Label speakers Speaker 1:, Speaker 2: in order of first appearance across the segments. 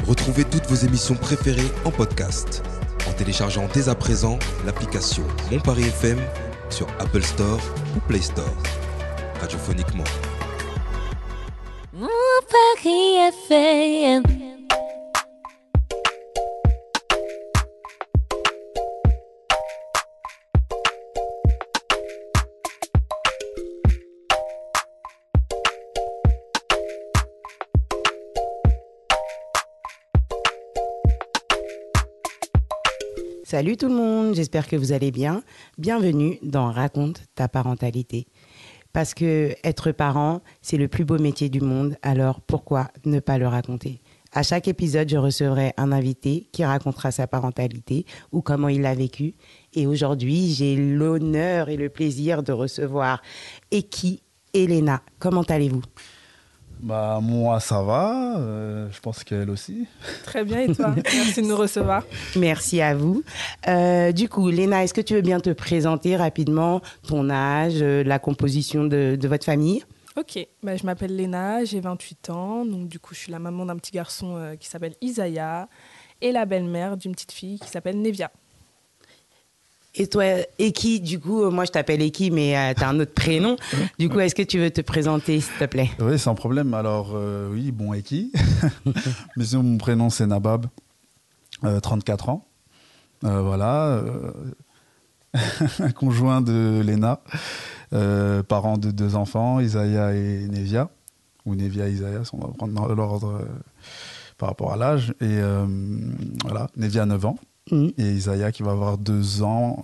Speaker 1: Retrouvez toutes vos émissions préférées en podcast en téléchargeant dès à présent l'application Mon Paris FM sur Apple Store ou Play Store. Radiophoniquement.
Speaker 2: Mon Paris FM.
Speaker 3: Salut tout le monde, j'espère que vous allez bien. Bienvenue dans Raconte ta parentalité. Parce que être parent, c'est le plus beau métier du monde, alors pourquoi ne pas le raconter ? À chaque épisode, je recevrai un invité qui racontera sa parentalité ou comment il l'a vécu. Et aujourd'hui, j'ai l'honneur et le plaisir de recevoir Eki Elena. Comment allez-vous ?
Speaker 4: Bah, moi, ça va. Je pense qu'elle aussi.
Speaker 5: Très bien, et toi ? Merci de nous recevoir.
Speaker 3: Merci à vous. Du coup, Léna, est-ce que tu veux bien te présenter rapidement ton âge, la composition de votre famille ?
Speaker 5: Ok, je m'appelle Léna, j'ai 28 ans. Donc, du coup, je suis la maman d'un petit garçon qui s'appelle Isaiah et la belle-mère d'une petite fille qui s'appelle Nevia.
Speaker 3: Et toi, Eki, du coup, moi je t'appelle Eki, mais tu as un autre prénom. Du coup, est-ce que tu veux te présenter, s'il te plaît ?
Speaker 4: Oui, sans problème. Alors, oui, bon, Eki. Mais sinon, mon prénom, c'est Nabab. 34 ans. Voilà. Conjoint de Léna. Parent de 2 enfants, Isaiah et Nevia. Ou Nevia et Isaiah, on va prendre dans l'ordre par rapport à l'âge. Et voilà, Nevia a 9 ans. Et Isaiah qui va avoir 2 ans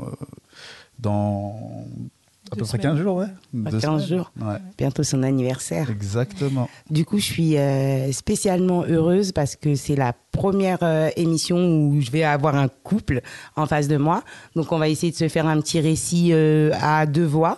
Speaker 4: dans à peu près 15 jours, ouais.
Speaker 3: 15 jours,
Speaker 4: ouais.
Speaker 3: Bientôt son anniversaire.
Speaker 4: Exactement.
Speaker 3: Du coup, je suis spécialement heureuse parce que c'est la première émission où je vais avoir un couple en face de moi. Donc, on va essayer de se faire un petit récit à 2 voix.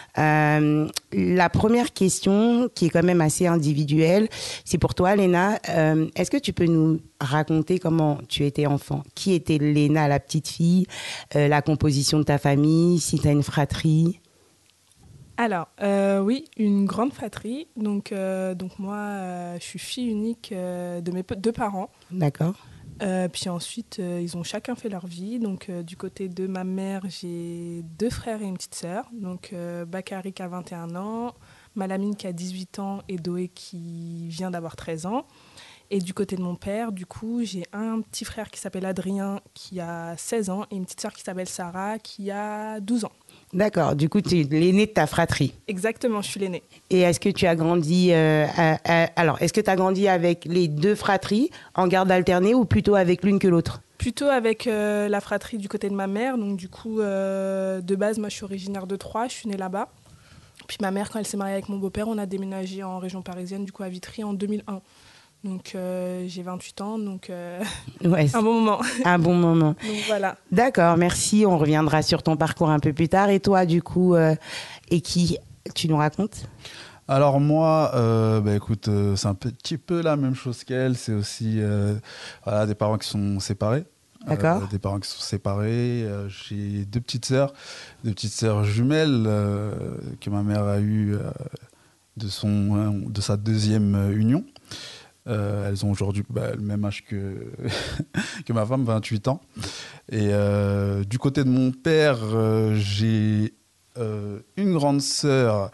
Speaker 3: La première question, qui est quand même assez individuelle, c'est pour toi, Léna. Est-ce que tu peux nous raconter comment tu étais enfant ? Qui était Léna, la petite fille ? La composition de ta famille ? Si tu as une fratrie ?
Speaker 5: Alors, oui, une grande fratrie. Donc moi, je suis fille unique de mes 2 parents.
Speaker 3: D'accord.
Speaker 5: Puis ensuite, ils ont chacun fait leur vie. Donc, du côté de ma mère, j'ai 2 frères et une petite sœur. Donc, Bakary qui a 21 ans, Malamine qui a 18 ans et Doé qui vient d'avoir 13 ans. Et du côté de mon père, du coup, j'ai un petit frère qui s'appelle Adrien qui a 16 ans et une petite sœur qui s'appelle Sarah qui a 12 ans.
Speaker 3: D'accord. Du coup, tu es l'aîné de ta fratrie.
Speaker 5: Exactement, je suis l'aînée.
Speaker 3: Et est-ce que tu as grandi est-ce que tu as grandi avec les 2 fratries en garde alternée ou plutôt avec l'une que l'autre ?
Speaker 5: Plutôt avec la fratrie du côté de ma mère. Donc, du coup, de base, moi, je suis originaire de Troyes. Je suis née là-bas. Puis ma mère, quand elle s'est mariée avec mon beau-père, on a déménagé en région parisienne, du coup, à Vitry, en 2001. Donc, j'ai 28 ans, donc
Speaker 3: Ouais,
Speaker 5: un bon moment.
Speaker 3: Un bon moment.
Speaker 5: Donc, voilà.
Speaker 3: D'accord, merci. On reviendra sur ton parcours un peu plus tard. Et toi, du coup, Eki, tu nous racontes ?
Speaker 4: Alors moi, écoute, c'est un petit peu la même chose qu'elle. C'est aussi voilà, des parents qui sont séparés.
Speaker 3: D'accord.
Speaker 4: Des parents qui sont séparés. J'ai 2 petites sœurs jumelles que ma mère a eues de sa 2e union. Elles ont aujourd'hui le même âge que ma femme, 28 ans. Et du côté de mon père, j'ai une grande sœur,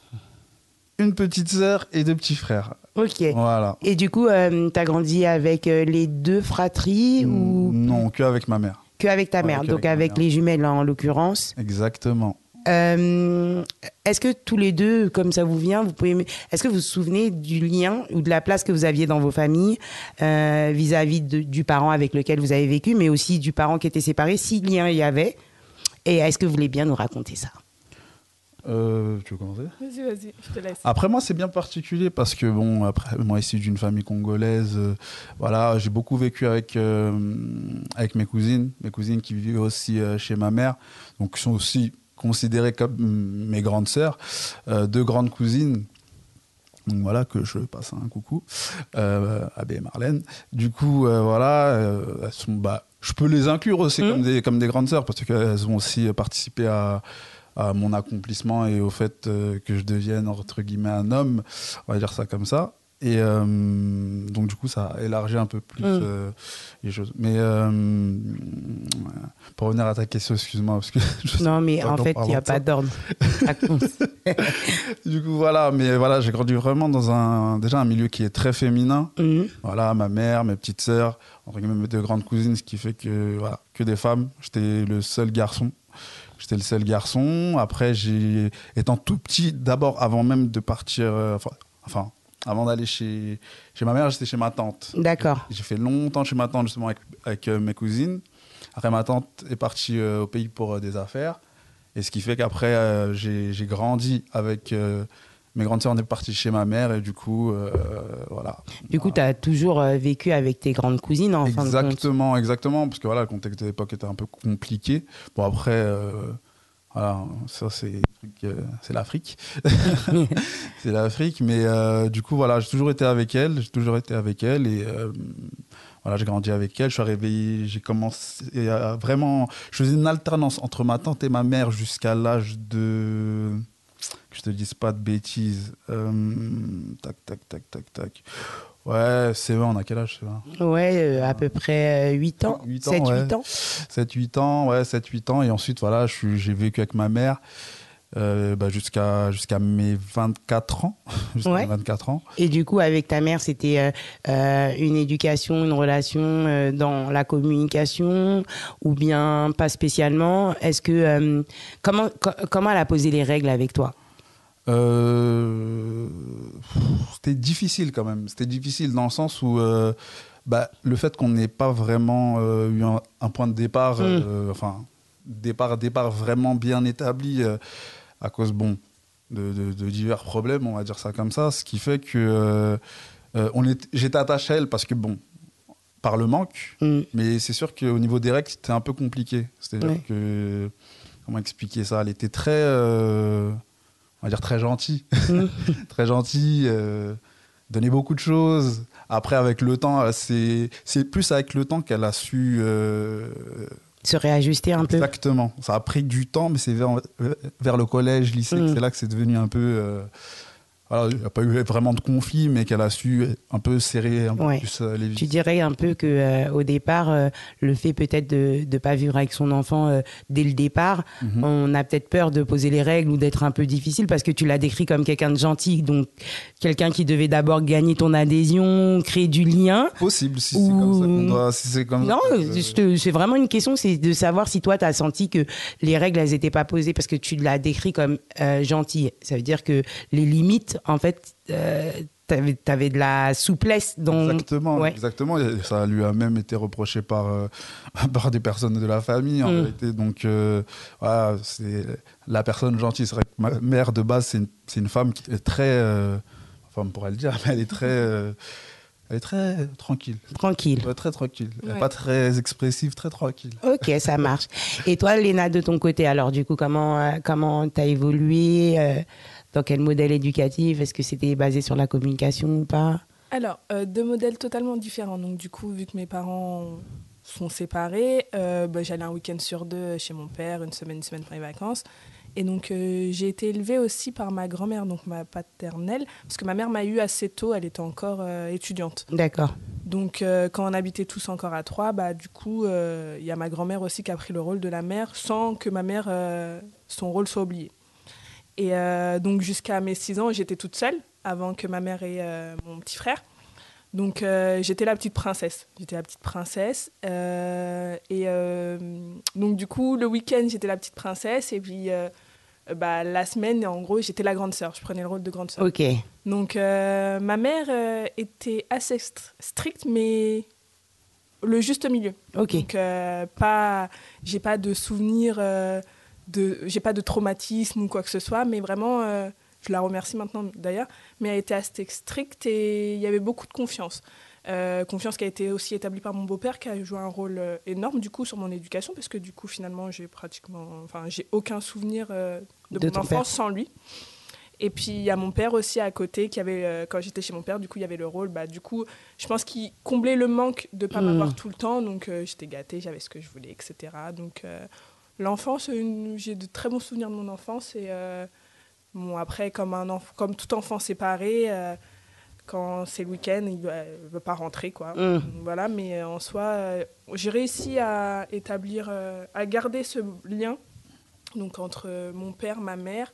Speaker 4: une petite sœur et 2 petits frères.
Speaker 3: Ok.
Speaker 4: Voilà.
Speaker 3: Et du coup, tu as grandi avec les 2 fratries ou
Speaker 4: Non, qu'avec ma mère.
Speaker 3: Qu'avec ta mère, donc avec les jumelles en l'occurrence.
Speaker 4: Exactement.
Speaker 3: Est-ce que tous les 2, comme ça vous vient, est-ce que vous vous souvenez du lien ou de la place que vous aviez dans vos familles vis-à-vis du parent avec lequel vous avez vécu, mais aussi du parent qui était séparé, si lien il y avait ? Et est-ce que vous voulez bien nous raconter ça ?
Speaker 4: Tu veux commencer ?
Speaker 5: Vas-y, je te laisse.
Speaker 4: Après, moi, c'est bien particulier parce que, bon, après, moi, issu d'une famille congolaise, voilà, j'ai beaucoup vécu avec mes cousines qui vivaient aussi chez ma mère, donc qui sont aussi considérées comme mes grandes sœurs, 2 grandes cousines. Donc voilà, que je passe un coucou, Abbé et Marlène. Du coup, voilà, elles sont, je peux les inclure aussi comme des grandes sœurs parce qu'elles ont aussi participé à mon accomplissement et au fait que je devienne, entre guillemets, un homme, on va dire ça comme ça. Et donc, du coup, ça a élargi un peu plus les choses. Mais pour revenir à ta question, excuse-moi. Parce que
Speaker 3: Non, mais en fait, il n'y a pas d'ordre.
Speaker 4: Du coup, voilà. Mais voilà, j'ai grandi vraiment dans déjà un milieu qui est très féminin. Voilà, ma mère, mes petites sœurs, entre guillemets, mes 2 grandes cousines, ce qui fait que, voilà, que des femmes. J'étais le seul garçon. Après, étant tout petit, d'abord, avant même de partir, avant d'aller chez ma mère, j'étais chez ma tante.
Speaker 3: D'accord.
Speaker 4: J'ai fait longtemps chez ma tante, justement, avec mes cousines. Après, ma tante est partie au pays pour des affaires. Et ce qui fait qu'après, j'ai grandi avec mes grandes sœurs. On est partis chez ma mère et du coup, voilà.
Speaker 3: Du coup, tu as toujours vécu avec tes grandes cousines, en fin de compte.
Speaker 4: Exactement. Parce que voilà, le contexte de l'époque était un peu compliqué. Bon, après... Voilà, ça c'est l'Afrique. C'est l'Afrique, mais du coup, voilà, j'ai toujours été avec elle et voilà, j'ai grandi avec elle. Je suis arrivé, j'ai commencé à vraiment. Je faisais une alternance entre ma tante et ma mère jusqu'à l'âge de. Que je te dise pas de bêtises. Tac. Ouais, c'est vrai, on a quel âge, c'est vrai?
Speaker 3: Ouais, à peu près 8 ans. 7-8 ans.
Speaker 4: 7-8 ans, ouais, 7-8 ans. Et ensuite, voilà, j'ai vécu avec ma mère jusqu'à mes 24 ans.
Speaker 3: Ouais.
Speaker 4: 24 ans.
Speaker 3: Et du coup, avec ta mère, c'était une éducation, une relation dans la communication ou bien pas spécialement? Est-ce que comment elle a posé les règles avec toi?
Speaker 4: C'était difficile quand même. C'était difficile dans le sens où le fait qu'on n'ait pas vraiment eu un point de départ, départ vraiment bien établi à cause de divers problèmes, on va dire ça comme ça, ce qui fait que j'étais attaché à elle parce que par le manque, mais c'est sûr qu'au niveau des règles, c'était un peu compliqué. C'est-à-dire que, comment expliquer ça? Elle était très... on va dire très gentil, très gentil, donnait beaucoup de choses. Après, avec le temps, c'est plus avec le temps qu'elle a su...
Speaker 3: se réajuster un peu.
Speaker 4: Exactement. Ça a pris du temps, mais c'est vers le collège, lycée, que c'est là que c'est devenu un peu... voilà, il n'y a pas eu vraiment de conflit, mais qu'elle a su un peu serrer un peu plus les vis.
Speaker 3: Tu dirais un peu qu'au départ, le fait peut-être de ne pas vivre avec son enfant dès le départ, on a peut-être peur de poser les règles ou d'être un peu difficile parce que tu l'as décrit comme quelqu'un de gentil, donc quelqu'un qui devait d'abord gagner ton adhésion, créer du lien.
Speaker 4: Possible, si c'est comme ça qu'on doit... Si c'est comme
Speaker 3: non, c'est vraiment une question, c'est de savoir si toi, tu as senti que les règles, elles n'étaient pas posées parce que tu l'as décrit comme gentil. Ça veut dire que les limites, en fait, t'avais de la souplesse.
Speaker 4: Exactement. Et ça lui a même été reproché par des personnes de la famille, en réalité. Donc, voilà, c'est la personne gentille. C'est vrai que ma mère, de base, c'est une femme qui est très... enfin, on pourrait le dire, mais elle est très tranquille.
Speaker 3: Tranquille.
Speaker 4: Ouais, très tranquille. Elle n'est pas très expressive, très tranquille.
Speaker 3: Ok, ça marche. Et toi, Léna, de ton côté, alors, du coup, comment t'as évolué dans quel modèle éducatif? Est-ce que c'était basé sur la communication ou pas?
Speaker 5: Alors, 2 modèles totalement différents. Donc, du coup, vu que mes parents sont séparés, j'allais un week-end sur 2 chez mon père, une semaine pour les vacances. Et donc, j'ai été élevée aussi par ma grand-mère, donc ma paternelle, parce que ma mère m'a eu assez tôt, elle était encore étudiante.
Speaker 3: D'accord.
Speaker 5: Donc, quand on habitait tous encore à 3, du coup, il y a ma grand-mère aussi qui a pris le rôle de la mère, sans que ma mère, son rôle soit oublié. Et donc, jusqu'à mes 6 ans, j'étais toute seule, avant que ma mère ait mon petit frère. Donc, j'étais la petite princesse. Donc, du coup, le week-end, j'étais la petite princesse. Et puis, la semaine, en gros, j'étais la grande sœur. Je prenais le rôle de grande sœur.
Speaker 3: Ok.
Speaker 5: Donc, ma mère était assez stricte, mais le juste milieu.
Speaker 3: Ok.
Speaker 5: Donc, j'ai pas de souvenirs, j'ai pas de traumatisme ou quoi que ce soit, mais vraiment... je la remercie maintenant d'ailleurs, mais elle était assez stricte et il y avait beaucoup de confiance. Confiance qui a été aussi établie par mon beau-père qui a joué un rôle énorme du coup sur mon éducation parce que du coup finalement j'ai aucun souvenir de mon enfance sans lui. Et puis il y a mon père aussi à côté qui avait, quand j'étais chez mon père, du coup il y avait le rôle, du coup je pense qu'il comblait le manque de ne pas m'avoir tout le temps, donc j'étais gâtée, j'avais ce que je voulais, etc. Donc l'enfance, j'ai de très bons souvenirs de mon enfance et... Bon, après, comme tout enfant séparé, Quand c'est le week-end, il ne veut pas rentrer, quoi.
Speaker 3: Mm.
Speaker 5: Voilà, mais en soi, j'ai réussi à établir, à garder ce lien donc, entre mon père, ma mère.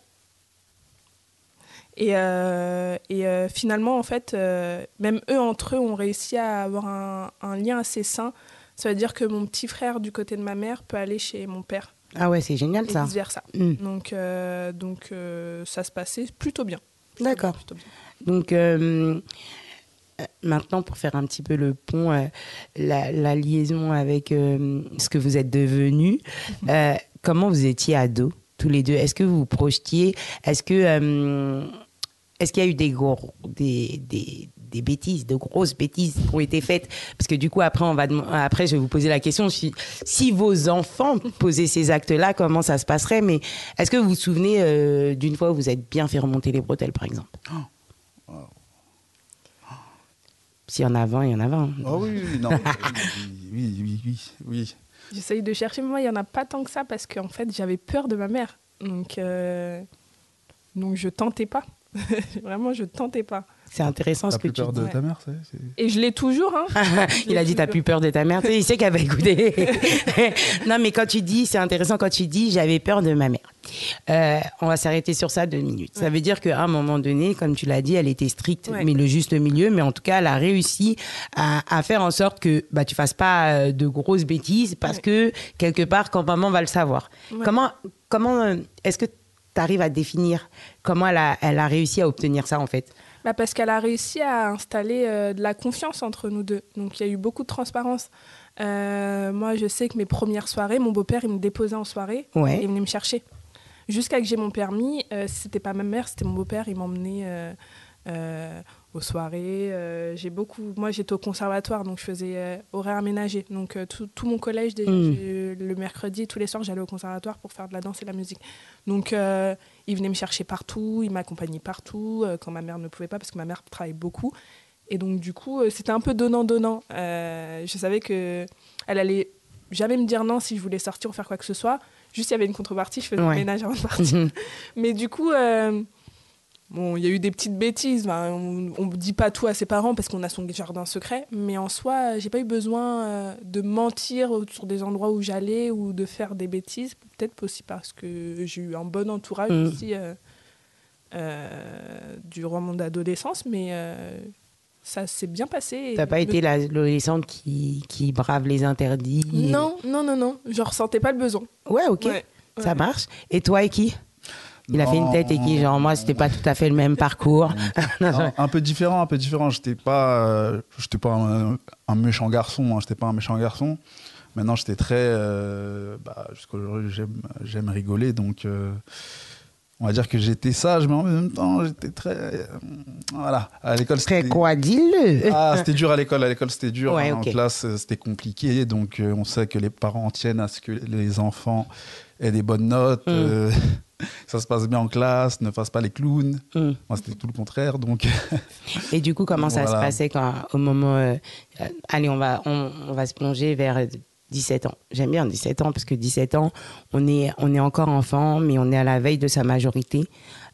Speaker 5: Et finalement, en fait, même eux, entre eux, ont réussi à avoir un lien assez sain. Ça veut dire que mon petit frère, du côté de ma mère, peut aller chez mon père.
Speaker 3: Ah ouais, c'est génial
Speaker 5: Et
Speaker 3: ça.
Speaker 5: vice-versa.
Speaker 3: Mm.
Speaker 5: Donc, ça se passait plutôt bien.
Speaker 3: D'accord.
Speaker 5: Plutôt bien.
Speaker 3: Donc maintenant, pour faire un petit peu le pont, la liaison avec ce que vous êtes devenus, comment vous étiez ados, tous les deux? Est-ce que vous vous projetiez? Est-ce qu'il y a eu des bêtises, de grosses bêtises qui ont été faites? Parce que du coup, après, je vais vous poser la question, si vos enfants posaient ces actes-là, comment ça se passerait? Mais est-ce que vous vous souvenez d'une fois où vous êtes bien fait remonter les bretelles, par exemple? S'il y en a 20, il y en a 20.
Speaker 4: Ah oui, non. oui.
Speaker 5: J'essaye de chercher, mais moi, il n'y en a pas tant que ça parce qu'en fait, j'avais peur de ma mère. Donc je tentais pas. Vraiment, je tentais pas.
Speaker 3: C'est intéressant ce que tu dis.
Speaker 4: T'as plus peur de ta mère,
Speaker 5: Et je l'ai toujours. Hein.
Speaker 3: Il a dit, t'as plus peur de ta mère. Tu sais, il sait qu'elle va écouter. Non, mais quand tu dis, c'est intéressant quand tu dis, j'avais peur de ma mère. On va s'arrêter sur ça 2 minutes. Ça veut dire qu'à un moment donné, comme tu l'as dit, elle était stricte, mais le juste milieu. Mais en tout cas, elle a réussi à faire en sorte que tu fasses pas de grosses bêtises parce que quelque part, quand maman va le savoir. Ouais. Comment est-ce que tu arrives à définir comment elle a réussi à obtenir ça en fait?
Speaker 5: Parce qu'elle a réussi à installer de la confiance entre nous deux. Donc, il y a eu beaucoup de transparence. Moi, je sais que mes premières soirées, mon beau-père, il me déposait en soirée et il venait me chercher. Jusqu'à que j'ai mon permis, c'était pas ma mère, c'était mon beau-père. Il m'emmenait aux soirées. Moi, j'étais au conservatoire, donc je faisais horaire aménagé. Donc, tout mon collège, déjà, le mercredi, tous les soirs, j'allais au conservatoire pour faire de la danse et de la musique. Donc, il venait me chercher partout, il m'accompagnait partout, quand ma mère ne pouvait pas, parce que ma mère travaille beaucoup. Et donc, du coup, c'était un peu donnant-donnant. Je savais qu'elle allait jamais me dire non si je voulais sortir ou faire quoi que ce soit. Juste, il y avait une contrepartie, je faisais le ménage avant de partir. Mais du coup, il y a eu des petites bêtises. On ne dit pas tout à ses parents parce qu'on a son jardin secret. Mais en soi, j'ai pas eu besoin de mentir sur des endroits où j'allais ou de faire des bêtises. Peut-être aussi parce que j'ai eu un bon entourage aussi durant mon adolescence. Mais ça s'est bien passé.
Speaker 3: T'as pas été l'adolescente qui brave les interdits?
Speaker 5: Non. Je ressentais pas le besoin.
Speaker 3: Ouais, ok. Ça marche. Et toi, Eki? Il a fait une tête, Eki, genre moi, c'était pas tout à fait le même parcours.
Speaker 4: un peu différent. J'étais pas un méchant garçon. J'étais pas un méchant garçon. Maintenant, j'étais très... jusqu'aujourd'hui, j'aime rigoler, donc... on va dire que j'étais sage, mais en même temps, j'étais très... voilà. À l'école,
Speaker 3: c'était... Très quoi, dis-le.
Speaker 4: C'était dur à l'école. À l'école, c'était dur.
Speaker 3: Ouais,
Speaker 4: En classe, c'était compliqué. Donc, on sait que les parents tiennent à ce que les enfants aient des bonnes notes, ça se passe bien en classe, ne fassent pas les clowns. Moi, c'était tout le contraire. Donc...
Speaker 3: Et du coup, comment ça se passait au moment... allez, on va se plonger vers... 17 ans. J'aime bien 17 ans parce que 17 ans, on est encore enfant, mais on est à la veille de sa majorité.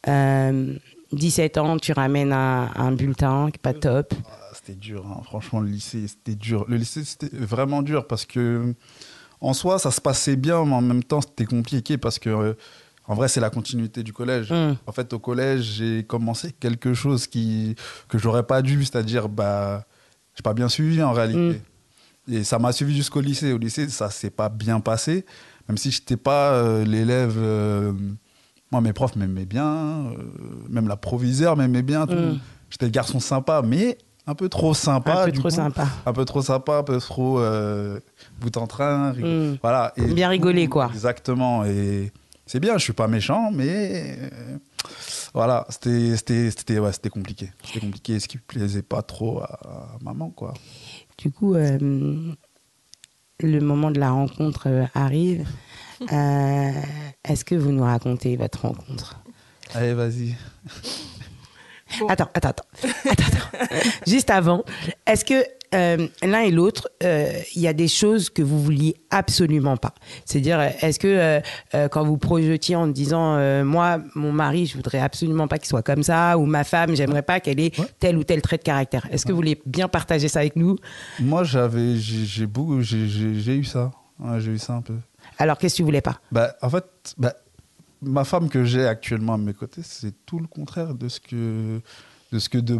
Speaker 3: 17 ans, tu ramènes un bulletin qui n'est pas top.
Speaker 4: C'était dur, hein. Franchement, le lycée, c'était dur. Le lycée, c'était vraiment dur parce que, en soi, ça se passait bien, mais en même temps, c'était compliqué parce que, en vrai, c'est la continuité du collège. En fait, au collège, j'ai commencé quelque chose que j'aurais pas dû, c'est-à-dire, j'ai pas bien suivi en réalité. Et ça m'a suivi jusqu'au lycée. Au lycée, ça s'est pas bien passé. Même si je n'étais pas l'élève... moi, mes profs m'aimaient bien. Même la proviseure m'aimait bien. J'étais le garçon sympa, mais un peu trop sympa. Un peu trop sympa, un peu trop bout en train. Voilà. Et
Speaker 3: bien rigoler, quoi.
Speaker 4: Exactement. Et c'est bien, je ne suis pas méchant, mais... voilà, c'était compliqué. C'était compliqué, ce qui ne plaisait pas trop à maman, quoi.
Speaker 3: Du coup, le moment de la rencontre arrive. Est-ce que vous nous racontez votre rencontre?
Speaker 4: Allez, vas-y.
Speaker 3: Bon. Attends. Juste avant, Est-ce que l'un et l'autre, il y a des choses que vous vouliez absolument pas? C'est-à-dire, est-ce que quand vous projetiez en disant moi, mon mari, je voudrais absolument pas qu'il soit comme ça, ou ma femme, j'aimerais pas qu'elle ait tel ou tel trait de caractère. Est-ce que vous voulez bien partager ça avec nous?
Speaker 4: Moi, j'ai eu ça. Ouais, j'ai eu ça un peu.
Speaker 3: Alors, qu'est-ce que tu voulais pas?
Speaker 4: En fait, ma femme que j'ai actuellement à mes côtés, c'est tout le contraire de ce que de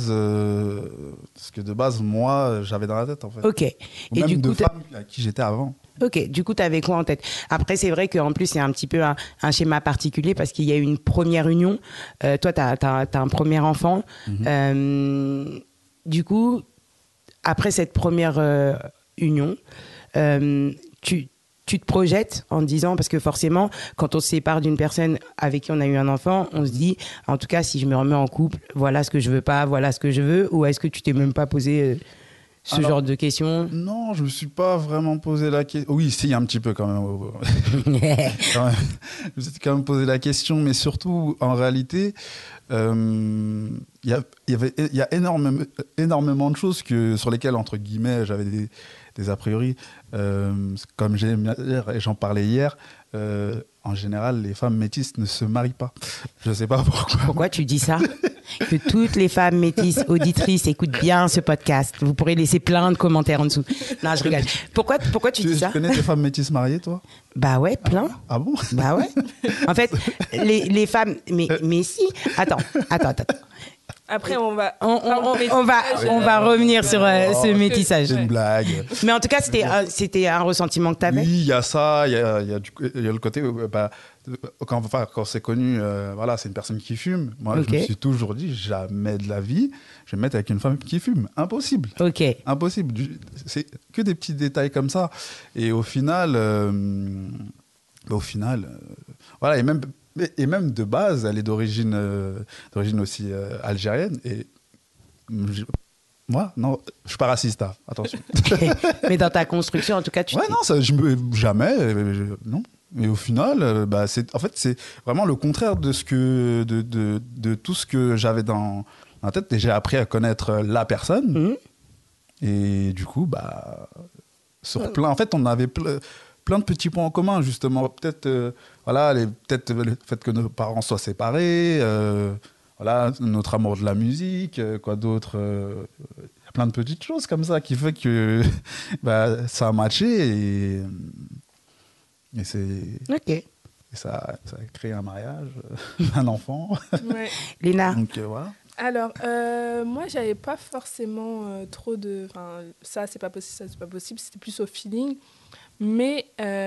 Speaker 4: base, moi, j'avais dans la tête, en fait.
Speaker 3: Ok.
Speaker 4: Ou même de femmes à qui j'étais avant.
Speaker 3: Ok, du coup, tu avais quoi en tête? Après, c'est vrai qu'en plus, c'est un petit peu un schéma particulier parce qu'il y a eu une première union. Toi, tu as un premier enfant. Du coup, après cette première union, tu te projettes en te disant, parce que forcément, quand on se sépare d'une personne avec qui on a eu un enfant, on se dit, en tout cas, si je me remets en couple, voilà ce que je veux pas, voilà ce que je veux, ou est-ce que tu t'es même pas posé genre de questions?
Speaker 4: Non, je me suis pas vraiment posé la question. Oui, si, un petit peu quand même. Je me suis quand même posé la question, mais surtout, en réalité, il y a énormément de choses sur lesquelles, entre guillemets, j'avais des a priori. Comme j'en parlais hier, en général, les femmes métisses ne se marient pas. Je sais pas pourquoi.
Speaker 3: Pourquoi tu dis ça? Que toutes les femmes métisses auditrices écoutent bien ce podcast. Vous pourrez laisser plein de commentaires en dessous. Non, je rigole. Pourquoi tu dis ça?
Speaker 4: Tu connais des femmes métisses mariées, toi?
Speaker 3: Bah ouais, plein.
Speaker 4: Ah bon?
Speaker 3: Bah ouais. En fait, les femmes... Mais si... Attends.
Speaker 5: Après, on va
Speaker 3: revenir sur ce métissage.
Speaker 4: C'est une blague.
Speaker 3: Mais en tout cas, c'était un ressentiment que tu avais.
Speaker 4: Oui, il y a ça. Il y a le côté... quand c'est connu, voilà, c'est une personne qui fume. Moi, je me suis toujours dit, jamais de la vie, je vais me mettre avec une femme qui fume. Impossible.
Speaker 3: Ok.
Speaker 4: Impossible. C'est que des petits détails comme ça. Et au final, voilà, et même de base, elle est d'origine aussi algérienne. Et moi, non, je suis pas raciste, hein, attention.
Speaker 3: Mais dans ta construction, en tout cas,
Speaker 4: jamais, non. Mais au final, c'est vraiment le contraire de tout ce que j'avais dans la tête. Et j'ai appris à connaître la personne. Et du coup, en fait, on avait plein de petits points en commun, justement. Peut-être peut-être le fait que nos parents soient séparés, voilà, notre amour de la musique, quoi d'autre. Il y a plein de petites choses comme ça qui fait que ça a matché et c'est...
Speaker 3: Ok.
Speaker 4: Et ça a créé un mariage, un enfant.
Speaker 5: Ouais.
Speaker 3: Léna.
Speaker 4: Donc voilà.
Speaker 5: Alors, moi, j'avais pas forcément trop de... Enfin, ça, c'est pas possible, ça, c'est pas possible. C'était plus au feeling. Mais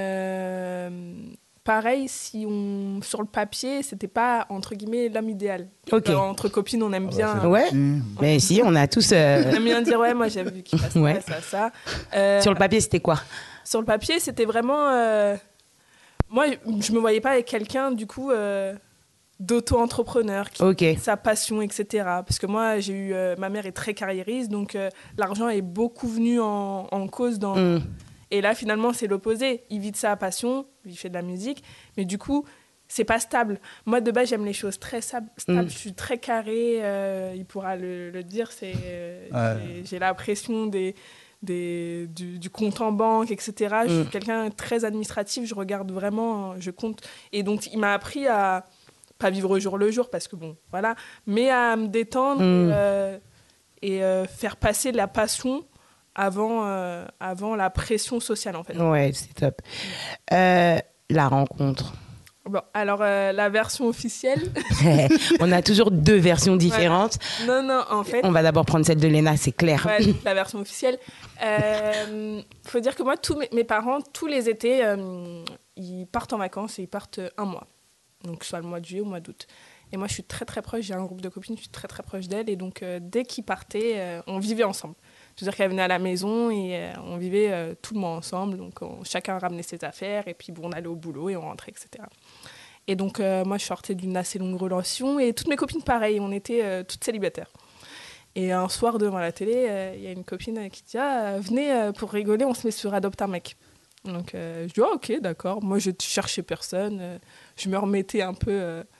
Speaker 5: pareil, sur le papier, c'était pas, entre guillemets, l'homme idéal.
Speaker 3: Ok.
Speaker 5: Entre copines, on aime bien...
Speaker 3: Ouais, mais si, on a tous...
Speaker 5: On aime bien dire, ouais, moi, j'avais vu qu'il fasse ça.
Speaker 3: Sur le papier, c'était quoi?
Speaker 5: Sur le papier, c'était vraiment... Moi, je me voyais pas avec quelqu'un, du coup... d'auto-entrepreneur, qui sa passion, etc. Parce que moi, ma mère est très carriériste, donc l'argent est beaucoup venu en cause. Et là, finalement, c'est l'opposé. Il vit de sa passion, il fait de la musique, mais du coup, c'est pas stable. Moi, de base, j'aime les choses très stables. Je suis très carrée, il pourra le dire. J'ai la pression du compte en banque, etc. Je suis quelqu'un de très administratif, je regarde vraiment, je compte. Et donc, il m'a appris à pas vivre au jour le jour, parce que bon, voilà, mais à me détendre et faire passer la passion avant la pression sociale, en fait.
Speaker 3: Ouais, c'est top. La rencontre.
Speaker 5: Bon, alors, la version officielle...
Speaker 3: On a toujours deux versions différentes.
Speaker 5: Ouais. Non, en fait...
Speaker 3: On va d'abord prendre celle de Léna, c'est clair.
Speaker 5: Ouais, la version officielle. Faut dire que moi, tous mes parents, tous les étés, ils partent en vacances et ils partent un mois. Donc, soit le mois de juillet ou le mois d'août. Et moi, je suis très, très proche. J'ai un groupe de copines, je suis très, très proche d'elles. Et donc, dès qu'ils partaient, on vivait ensemble. C'est-à-dire qu'elles venaient à la maison et on vivait tout le mois ensemble. Donc, chacun ramenait ses affaires. Et puis, bon, on allait au boulot et on rentrait, etc. Et donc, moi, je sortais d'une assez longue relation. Et toutes mes copines, pareil, on était toutes célibataires. Et un soir, devant la télé, il y a une copine qui dit « Ah, venez, pour rigoler, on se met sur Adopte un mec ». Donc, je dis « Ah, ok, d'accord ». Moi, je ne cherchais personne. Je me remettais un peu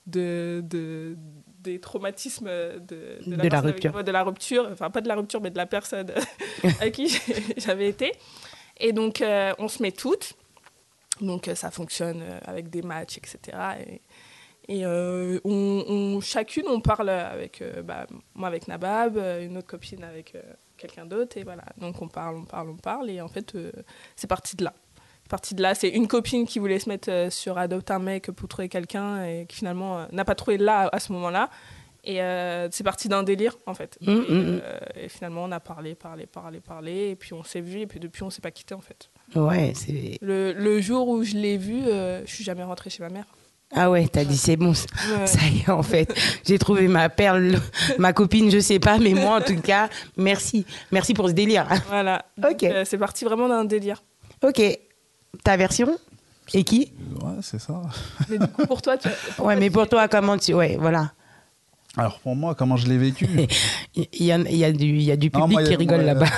Speaker 5: des traumatismes de
Speaker 3: De la
Speaker 5: personne
Speaker 3: rupture.
Speaker 5: de la rupture, enfin pas de la rupture, mais de la personne à qui j'avais été. Et donc, on se met toutes. Donc, ça fonctionne avec des matchs, etc. Et chacune, on parle avec, moi avec Nabab, une autre copine avec quelqu'un d'autre. Et voilà, donc on parle. Et en fait, c'est parti de là. C'est une copine qui voulait se mettre sur Adopte un mec pour trouver quelqu'un et qui finalement n'a pas trouvé là à ce moment-là. Et c'est parti d'un délire, en fait. Et finalement, on a parlé. Et puis, on s'est vu. Et puis, depuis, on ne s'est pas quitté, en fait.
Speaker 3: Ouais, c'est...
Speaker 5: Le jour où je l'ai vu, je ne suis jamais rentrée chez ma mère.
Speaker 3: Ah ouais, t'as dit c'est bon, ça y est, en fait. J'ai trouvé ma perle, ma copine, je sais pas, mais moi, en tout cas, merci. Merci pour ce délire.
Speaker 5: Voilà.
Speaker 3: Ok.
Speaker 5: Donc, c'est parti vraiment d'un délire.
Speaker 3: Ok. Ta version ? Et qui ?
Speaker 4: Ouais, c'est ça.
Speaker 5: Mais du coup, pour toi,
Speaker 3: Ouais, mais pour toi, comment tu... Ouais, voilà.
Speaker 4: Alors pour moi, comment je l'ai vécu?
Speaker 3: Il y a du public
Speaker 4: moi,
Speaker 3: qui rigole là-bas.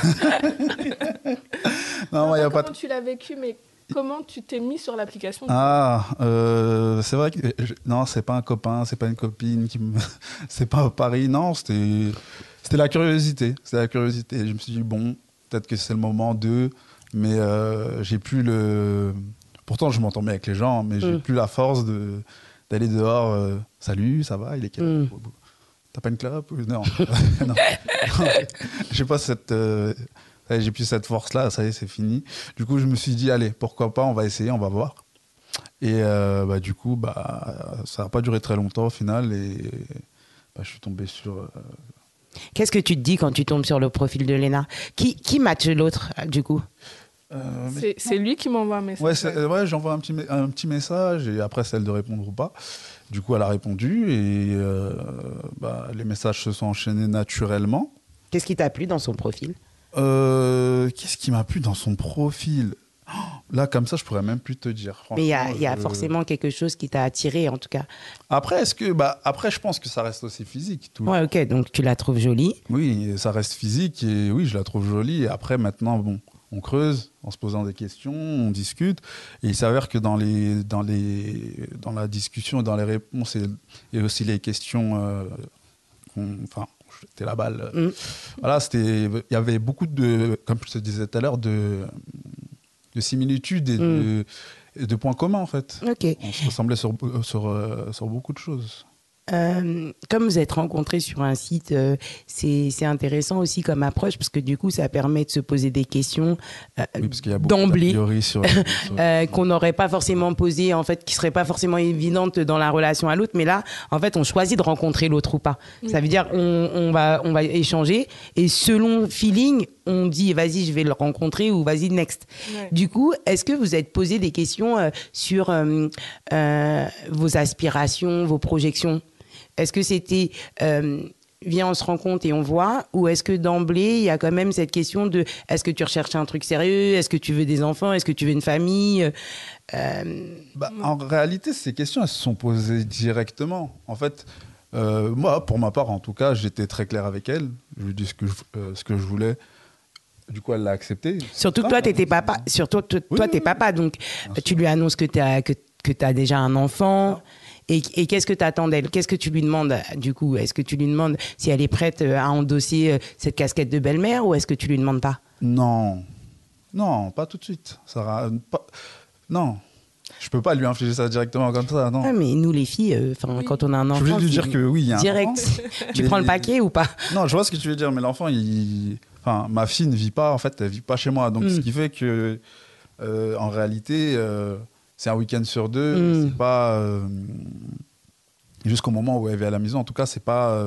Speaker 4: Non, moi, il y a pas.
Speaker 5: Comment tu l'as vécu, mais comment tu t'es mis sur l'application?
Speaker 4: C'est vrai que non, c'est pas un copain, c'est pas une copine c'est pas Paris. Non, c'était la curiosité. C'était la curiosité. Je me suis dit bon, peut-être que c'est le moment mais j'ai plus le. Pourtant, je m'entends bien avec les gens, mais j'ai plus la force d'aller dehors. Salut, ça va? Il est quelle heure? T'as pas une clope? Non. Non. J'ai pas cette. J'ai plus cette force-là, ça y est, c'est fini. Du coup, je me suis dit, allez, pourquoi pas, on va essayer, on va voir. Et du coup, ça n'a pas duré très longtemps au final. Et je suis tombé sur.
Speaker 3: Qu'est-ce que tu te dis quand tu tombes sur le profil de Léna? Qui matche l'autre, du coup?
Speaker 5: C'est lui qui m'envoie un message.
Speaker 4: Ouais, j'envoie un petit message et après, c'est elle de répondre ou pas. Du coup, elle a répondu et les messages se sont enchaînés naturellement.
Speaker 3: Qu'est-ce qui t'a plu dans son profil?
Speaker 4: Qu'est-ce qui m'a plu dans son profil? Là, comme ça, je pourrais même plus te dire.
Speaker 3: Mais il y a forcément quelque chose qui t'a attiré, en tout cas.
Speaker 4: Après, je pense que ça reste aussi physique.
Speaker 3: Ouais, ok, donc tu la trouves jolie.
Speaker 4: Oui, ça reste physique et oui, je la trouve jolie. Et après, maintenant, bon, on creuse en se posant des questions, on discute. Et il s'avère que dans la discussion, dans les réponses et aussi les questions, jeter la balle. Voilà, il y avait beaucoup comme je te disais tout à l'heure, de similitudes et de points communs en fait.
Speaker 3: Ok.
Speaker 4: On se ressemblait sur beaucoup de choses.
Speaker 3: Comme vous êtes rencontrés sur un site, c'est intéressant aussi comme approche parce que du coup, ça permet de se poser des questions d'emblée qu'on n'aurait pas forcément posées, en fait, qui seraient pas forcément évidentes dans la relation à l'autre. Mais là, en fait, on choisit de rencontrer l'autre ou pas. Ça veut dire on va échanger et selon feeling, on dit vas-y, je vais le rencontrer ou vas-y, next. Ouais. Du coup, est-ce que vous êtes posé des questions sur vos aspirations, vos projections? Est-ce que c'était viens, on se rencontre et on voit, ou est-ce que d'emblée, il y a quand même cette question de est-ce que tu recherches un truc sérieux? Est-ce que tu veux des enfants? Est-ce que tu veux une famille?
Speaker 4: En réalité, ces questions, elles se sont posées directement. En fait, moi, pour ma part, en tout cas, j'étais très clair avec elle. Je lui ai dit ce que je voulais. Du coup, elle l'a accepté.
Speaker 3: Surtout que toi, t'étais papa. Surtout que toi, t'es papa, donc tu lui annonces que t'as déjà un enfant. Et qu'est-ce que tu attends d'elle? Qu'est-ce que tu lui demandes, du coup? Est-ce que tu lui demandes si elle est prête à endosser cette casquette de belle-mère ou est-ce que tu lui demandes pas?
Speaker 4: Non, pas tout de suite. Non, je peux pas lui infliger ça directement comme ça, non.
Speaker 3: Ah, mais nous, les filles, quand on a un enfant,
Speaker 4: je voulais lui dire que oui, il y a un
Speaker 3: direct. Tu prends le paquet ou pas?
Speaker 4: Non, je vois ce que tu veux dire, mais l'enfant, ma fille ne vit pas, en fait, elle vit pas chez moi. Donc, ce qui fait que, en réalité, c'est un week-end sur deux. C'est pas jusqu'au moment où elle vit à la maison. En tout cas, c'est pas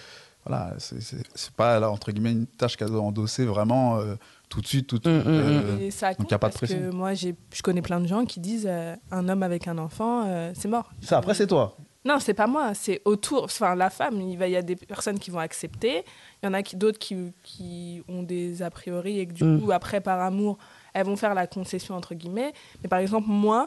Speaker 4: c'est pas là, entre guillemets une tâche qu'elle doit endosser vraiment tout de suite.
Speaker 5: Et ça
Speaker 4: donc il n'y a pas de pression.
Speaker 5: Parce que moi, je connais plein de gens qui disent un homme avec un enfant, c'est mort.
Speaker 4: Ça, après, c'est toi.
Speaker 5: Non, c'est pas moi, c'est autour. Enfin, la femme, il y a des personnes qui vont accepter. Il y en a d'autres qui ont des a priori et que du coup, après, par amour, elles vont faire la concession, entre guillemets. Mais par exemple, moi,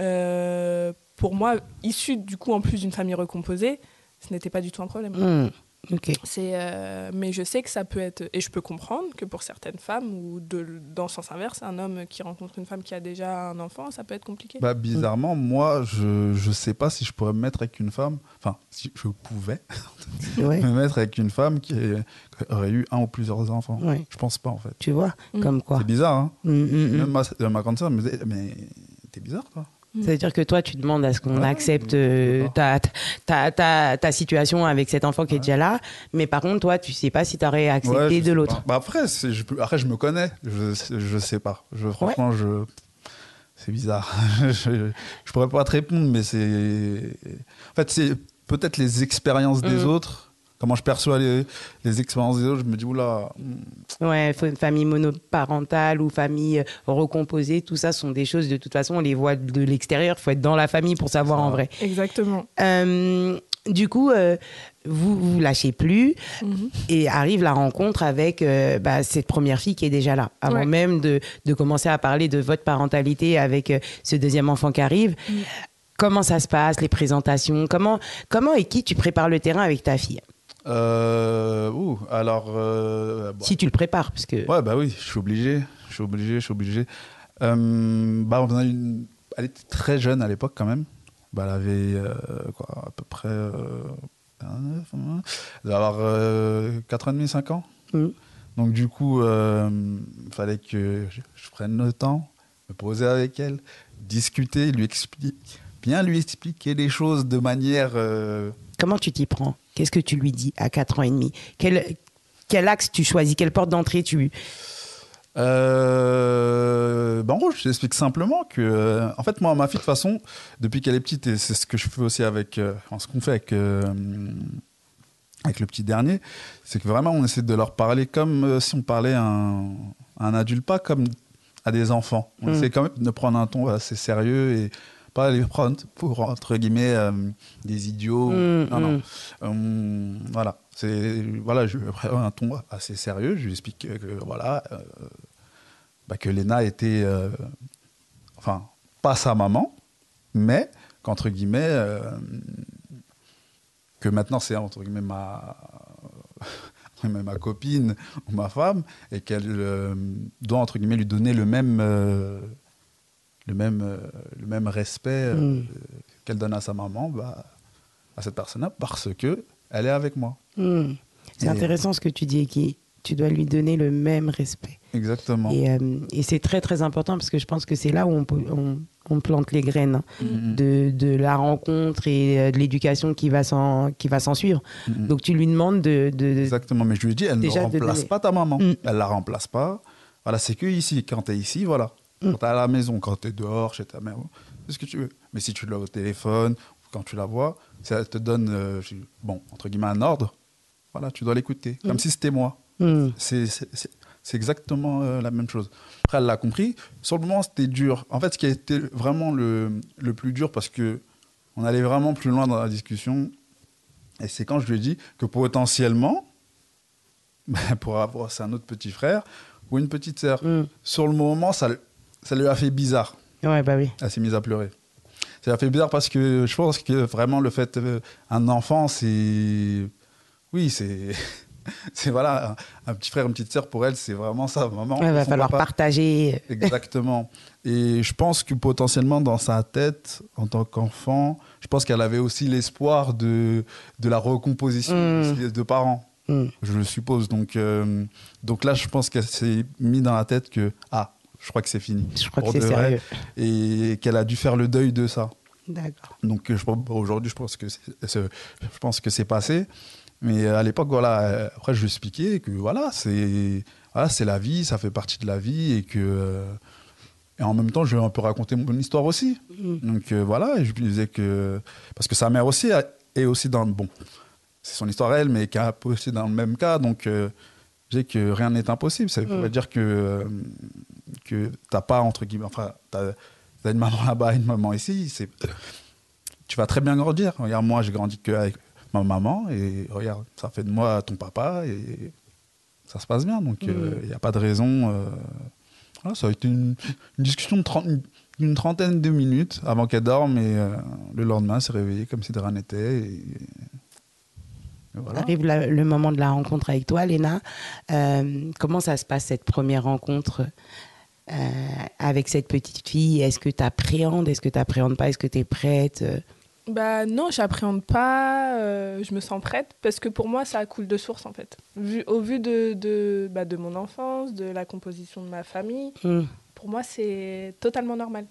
Speaker 5: pour moi, issue du coup, en plus d'une famille recomposée, ce n'était pas du tout un problème.
Speaker 3: Ok.
Speaker 5: Mais je sais que ça peut être... Et je peux comprendre que pour certaines femmes, ou dans le sens inverse, un homme qui rencontre une femme qui a déjà un enfant, ça peut être compliqué.
Speaker 4: Bah, bizarrement, moi, je sais pas si je pourrais me mettre avec une femme, enfin, si je pouvais
Speaker 3: Ouais.
Speaker 4: me mettre avec une femme qui aurait eu un ou plusieurs enfants.
Speaker 3: Ouais.
Speaker 4: Je pense pas, en fait.
Speaker 3: Tu vois, comme quoi.
Speaker 4: C'est bizarre, hein. Même
Speaker 3: Mm.
Speaker 4: ma grande sœur me disait, mais t'es bizarre, toi.
Speaker 3: Ça veut dire que toi, tu demandes à ce qu'on
Speaker 4: Ouais,
Speaker 3: accepte
Speaker 4: d'accord.
Speaker 3: ta situation avec cet enfant qui est déjà là, mais par contre, toi, tu sais pas si tu aurais accepté
Speaker 4: Ouais, je
Speaker 3: de
Speaker 4: sais
Speaker 3: l'autre.
Speaker 4: pas. Bah après, après, je me connais. Je sais pas. Franchement, c'est bizarre. Je pourrais pas te répondre, mais en fait, c'est peut-être les expériences des autres. Comment je perçois les expériences des autres, je me dis, oula.
Speaker 3: Ouais, famille monoparentale ou famille recomposée, tout ça sont des choses, de toute façon, on les voit de l'extérieur. Il faut être dans la famille pour savoir en vrai.
Speaker 5: Exactement.
Speaker 3: Du coup, vous lâchez plus et arrive la rencontre avec cette première fille qui est déjà là. Avant même de commencer à parler de votre parentalité avec ce deuxième enfant qui arrive. Comment ça se passe, les présentations? Comment et qui tu prépares le terrain avec ta fille? Si tu le prépares, parce que...
Speaker 4: Ouais, bah oui, je suis obligé. Elle était très jeune à l'époque quand même. Bah, elle avait à peu près... elle devait avoir 4 ans et demi, 5 ans. Donc du coup, il fallait que je prenne le temps, me poser avec elle, discuter, lui expliquer les choses de manière...
Speaker 3: Comment tu t'y prends? Qu'est-ce que tu lui dis à 4 ans et demi? Quel axe tu choisis? Quelle porte d'entrée tu...
Speaker 4: En gros, je t'explique simplement que, en fait, moi, ma fille, de toute façon, depuis qu'elle est petite, et c'est ce que je fais aussi avec, ce qu'on fait avec le petit dernier, c'est que vraiment, on essaie de leur parler comme si on parlait à un adulte, pas comme à des enfants. On essaie quand même de prendre un ton assez sérieux et pas les prendre pour, entre guillemets, des idiots. Non. Voilà. Je prends un ton assez sérieux. Je lui explique que Léna était, pas sa maman, mais qu'entre guillemets, que maintenant c'est entre guillemets ma copine ou ma femme, et qu'elle doit entre guillemets lui donner le même respect qu'elle donne à sa maman, à cette personne-là, parce que elle est avec moi.
Speaker 3: C'est intéressant ce que tu dis, Eki. Tu dois lui donner le même respect.
Speaker 4: Exactement.
Speaker 3: Et c'est très, très important parce que je pense que c'est là où on plante les graines de la rencontre et de l'éducation qui va s'en suivre. Donc, tu lui demandes de...
Speaker 4: Exactement. Mais je lui dis, elle ne remplace pas ta maman. Elle la remplace pas. Voilà, c'est que ici. Quand tu es ici, voilà. Quand tu es à la maison, quand tu es dehors, chez ta mère, c'est ce que tu veux. Mais si tu l'as au téléphone, quand tu la vois, ça te donne, entre guillemets, un ordre. Voilà, tu dois l'écouter. Comme si c'était moi. C'est exactement la même chose. Après, elle l'a compris. Sur le moment, c'était dur. En fait, ce qui a été vraiment le plus dur, parce qu'on allait vraiment plus loin dans la discussion, et c'est quand je lui ai dit que potentiellement, c'est un autre petit frère ou une petite sœur. Sur le moment, ça lui a fait bizarre.
Speaker 3: Ouais, bah oui.
Speaker 4: Elle s'est mise à pleurer. Ça lui a fait bizarre parce que je pense que vraiment le fait un enfant, c'est... Oui, c'est voilà, un petit frère, une petite sœur, pour elle, c'est vraiment ça, maman.
Speaker 3: Il va falloir partager.
Speaker 4: Exactement. Et je pense que potentiellement, dans sa tête, en tant qu'enfant, je pense qu'elle avait aussi l'espoir de la recomposition de parents, je le suppose. Donc là, je pense qu'elle s'est mis dans la tête que, je crois que c'est fini.
Speaker 3: Je crois que c'est sérieux.
Speaker 4: Et qu'elle a dû faire le deuil de ça.
Speaker 3: D'accord.
Speaker 4: Donc aujourd'hui, je pense que c'est passé. Mais à l'époque, voilà, après je lui expliquais que c'est la vie, ça fait partie de la vie, et en même temps, je lui ai un peu raconté mon histoire aussi. Donc voilà, et je lui disais que... Parce que sa mère aussi est aussi dans... Bon, c'est son histoire elle, mais qui est aussi dans le même cas, donc je disais que rien n'est impossible. Ça veut dire que t'as pas, entre guillemets... Enfin, t'as une maman là-bas, une maman ici, tu vas très bien grandir. Regarde, moi, j'ai grandi qu'avec ma maman, et regarde, ça fait de moi ton papa, et ça se passe bien, donc il n'y a pas de raison. Voilà, ça a été une discussion d'une trentaine de minutes avant qu'elle dorme, et le lendemain, elle s'est réveillée comme si de rien n'était, et Voilà.
Speaker 3: Arrive le moment de la rencontre avec toi, Léna. Comment ça se passe, cette première rencontre avec cette petite fille? Est-ce que tu appréhendes? Est-ce que tu n'appréhendes pas? Est-ce que tu es prête?
Speaker 5: Bah non, j'appréhende pas, je me sens prête parce que pour moi ça coule de source en fait. Au vu de mon enfance, de la composition de ma famille, pour moi c'est totalement normal.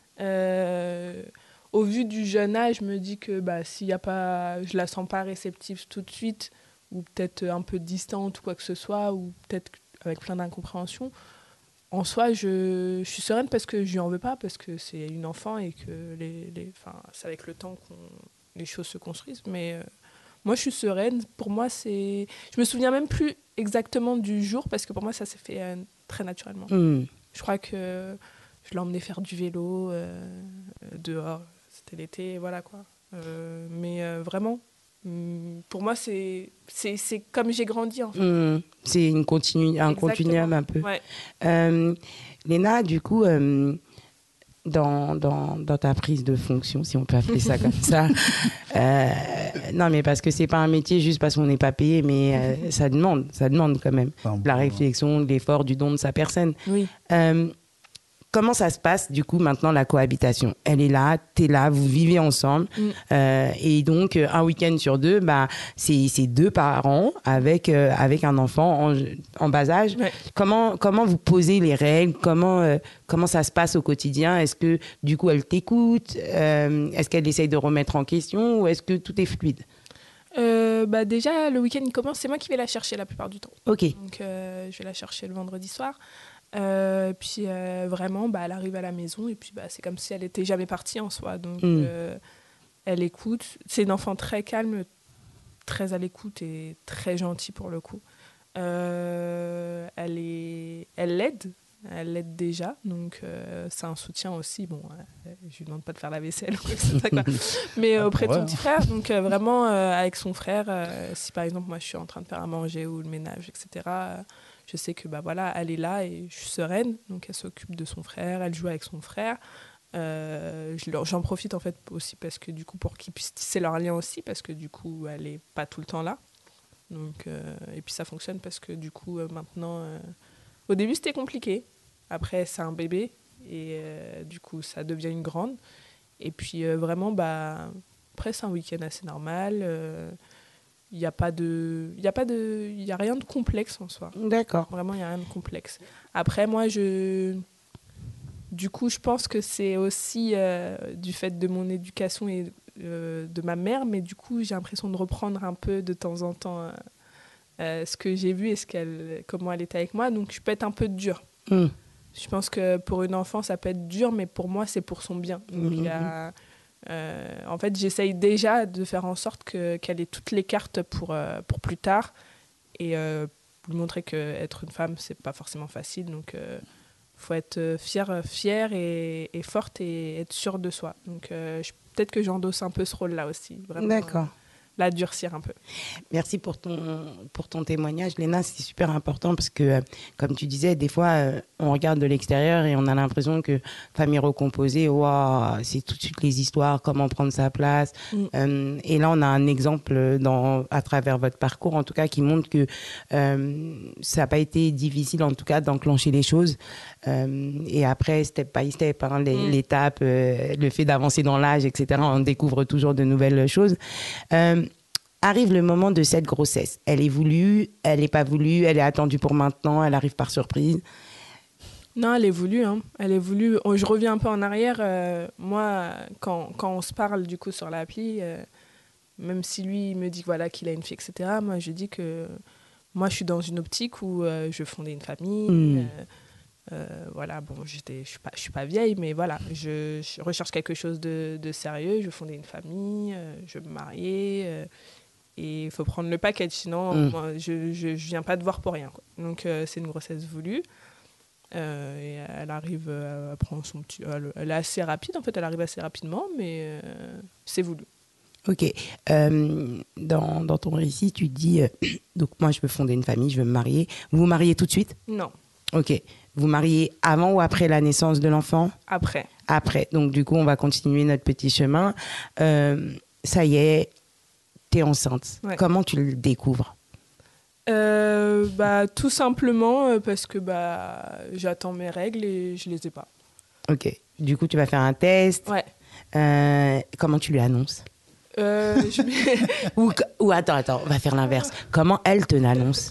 Speaker 5: Au vu du jeune âge, je me dis que s'il y a pas, je la sens pas réceptive tout de suite, ou peut-être un peu distante ou quoi que ce soit, ou peut-être avec plein d'incompréhension. En soi, je suis sereine parce que je lui en veux pas, parce que c'est une enfant et que c'est avec le temps que les choses se construisent. Mais moi, je suis sereine. Pour moi, je me souviens même plus exactement du jour parce que pour moi, ça s'est fait très naturellement. Je crois que je l'ai emmené faire du vélo dehors. C'était l'été, voilà quoi. Mais vraiment, pour moi, c'est comme j'ai grandi en fait.
Speaker 3: C'est un continuum un peu.
Speaker 5: Ouais.
Speaker 3: Léna, du coup, dans ta prise de fonction, si on peut appeler ça comme ça, non, mais parce que c'est pas un métier juste parce qu'on n'est pas payé, mais ça demande quand même la réflexion, l'effort, du don de sa personne.
Speaker 5: Oui.
Speaker 3: Comment ça se passe, du coup, maintenant, la cohabitation? Elle est là, t'es là, vous vivez ensemble. Et donc, un week-end sur deux, c'est deux parents avec un enfant en bas âge.
Speaker 5: Ouais.
Speaker 3: Comment vous posez les règles? Comment ça se passe au quotidien? Est-ce que, du coup, elle t'écoute? Est-ce qu'elle essaye de remettre en question? Ou est-ce que tout est fluide?
Speaker 5: Déjà, le week-end, il commence. C'est moi qui vais la chercher la plupart du temps.
Speaker 3: Ok.
Speaker 5: Donc, je vais la chercher le vendredi soir. Puis vraiment, elle arrive à la maison et puis c'est comme si elle n'était jamais partie en soi. Donc, elle écoute. C'est une enfant très calme, très à l'écoute et très gentille pour le coup. Elle l'aide. Elle l'aide déjà, donc c'est un soutien aussi. Bon, je lui demande pas de faire la vaisselle ou quoi que ce soit, quoi. Mais auprès de son petit frère, donc vraiment avec son frère, si par exemple moi je suis en train de faire à manger ou le ménage, etc., je sais que elle est là et je suis sereine, donc elle s'occupe de son frère, elle joue avec son frère. J'en profite en fait aussi parce que du coup pour qu'ils puissent tisser leur lien aussi, parce que du coup elle est pas tout le temps là. Donc et puis ça fonctionne parce que du coup maintenant, au début c'était compliqué. Après, c'est un bébé et du coup, ça devient une grande. Et puis, vraiment, après, c'est un week-end assez normal. Il n'y a rien de complexe en soi.
Speaker 3: D'accord.
Speaker 5: Vraiment, il n'y a rien de complexe. Après, moi, du coup, je pense que c'est aussi du fait de mon éducation et de ma mère, mais du coup, j'ai l'impression de reprendre un peu de temps en temps ce que j'ai vu et comment elle était avec moi. Donc, je peux être un peu dure. Je pense que pour une enfant, ça peut être dur, mais pour moi, c'est pour son bien. Donc, en fait, j'essaye déjà de faire en sorte qu'elle ait toutes les cartes pour plus tard et lui montrer qu'être une femme, c'est pas forcément facile. Donc, faut être fière et forte et être sûre de soi. Donc, peut-être que j'endosse un peu ce rôle-là aussi. Vraiment,
Speaker 3: d'accord.
Speaker 5: La durcir un peu.
Speaker 3: Merci pour ton témoignage, Léna. C'est super important parce que, comme tu disais, des fois, on regarde de l'extérieur et on a l'impression que famille recomposée, wow, c'est tout de suite les histoires, comment prendre sa place. Et là, on a un exemple à travers votre parcours, en tout cas, qui montre que ça n'a pas été difficile, en tout cas, d'enclencher les choses. Et après, step by step, l'étape, le fait d'avancer dans l'âge, etc., on découvre toujours de nouvelles choses. Arrive le moment de cette grossesse. Elle est voulue, elle n'est pas voulue, elle est attendue pour maintenant, elle arrive par surprise.
Speaker 5: Non, elle est voulue. Elle est voulue. Je reviens un peu en arrière. Moi, quand on se parle du coup sur l'appli, même si lui il me dit qu'il a une fille, etc., moi je dis que moi je suis dans une optique où je veux fonder une famille. Je suis pas vieille, mais voilà, je recherche quelque chose de sérieux. Je veux fonder une famille, je veux me marier. Et il faut prendre le package, sinon moi, je viens pas te voir pour rien, quoi. Donc c'est une grossesse voulue. Et elle arrive à prendre son petit... Elle est assez rapide, en fait, elle arrive assez rapidement, mais c'est voulu.
Speaker 3: Ok. Dans ton récit, tu dis, donc moi je veux fonder une famille, je veux me marier. Vous vous mariez tout de suite?
Speaker 5: Non.
Speaker 3: Ok. Vous mariez avant ou après la naissance de l'enfant?
Speaker 5: Après.
Speaker 3: Après. Donc du coup, on va continuer notre petit chemin. Ça y est, tu es enceinte.
Speaker 5: Ouais.
Speaker 3: Comment tu le découvres?
Speaker 5: Tout simplement parce que j'attends mes règles et je les ai pas.
Speaker 3: Ok. Du coup, tu vas faire un test.
Speaker 5: Ouais.
Speaker 3: Comment tu lui annonces?
Speaker 5: Je mets-
Speaker 3: Ou attends, on va faire l'inverse. Comment elle te l'annonce?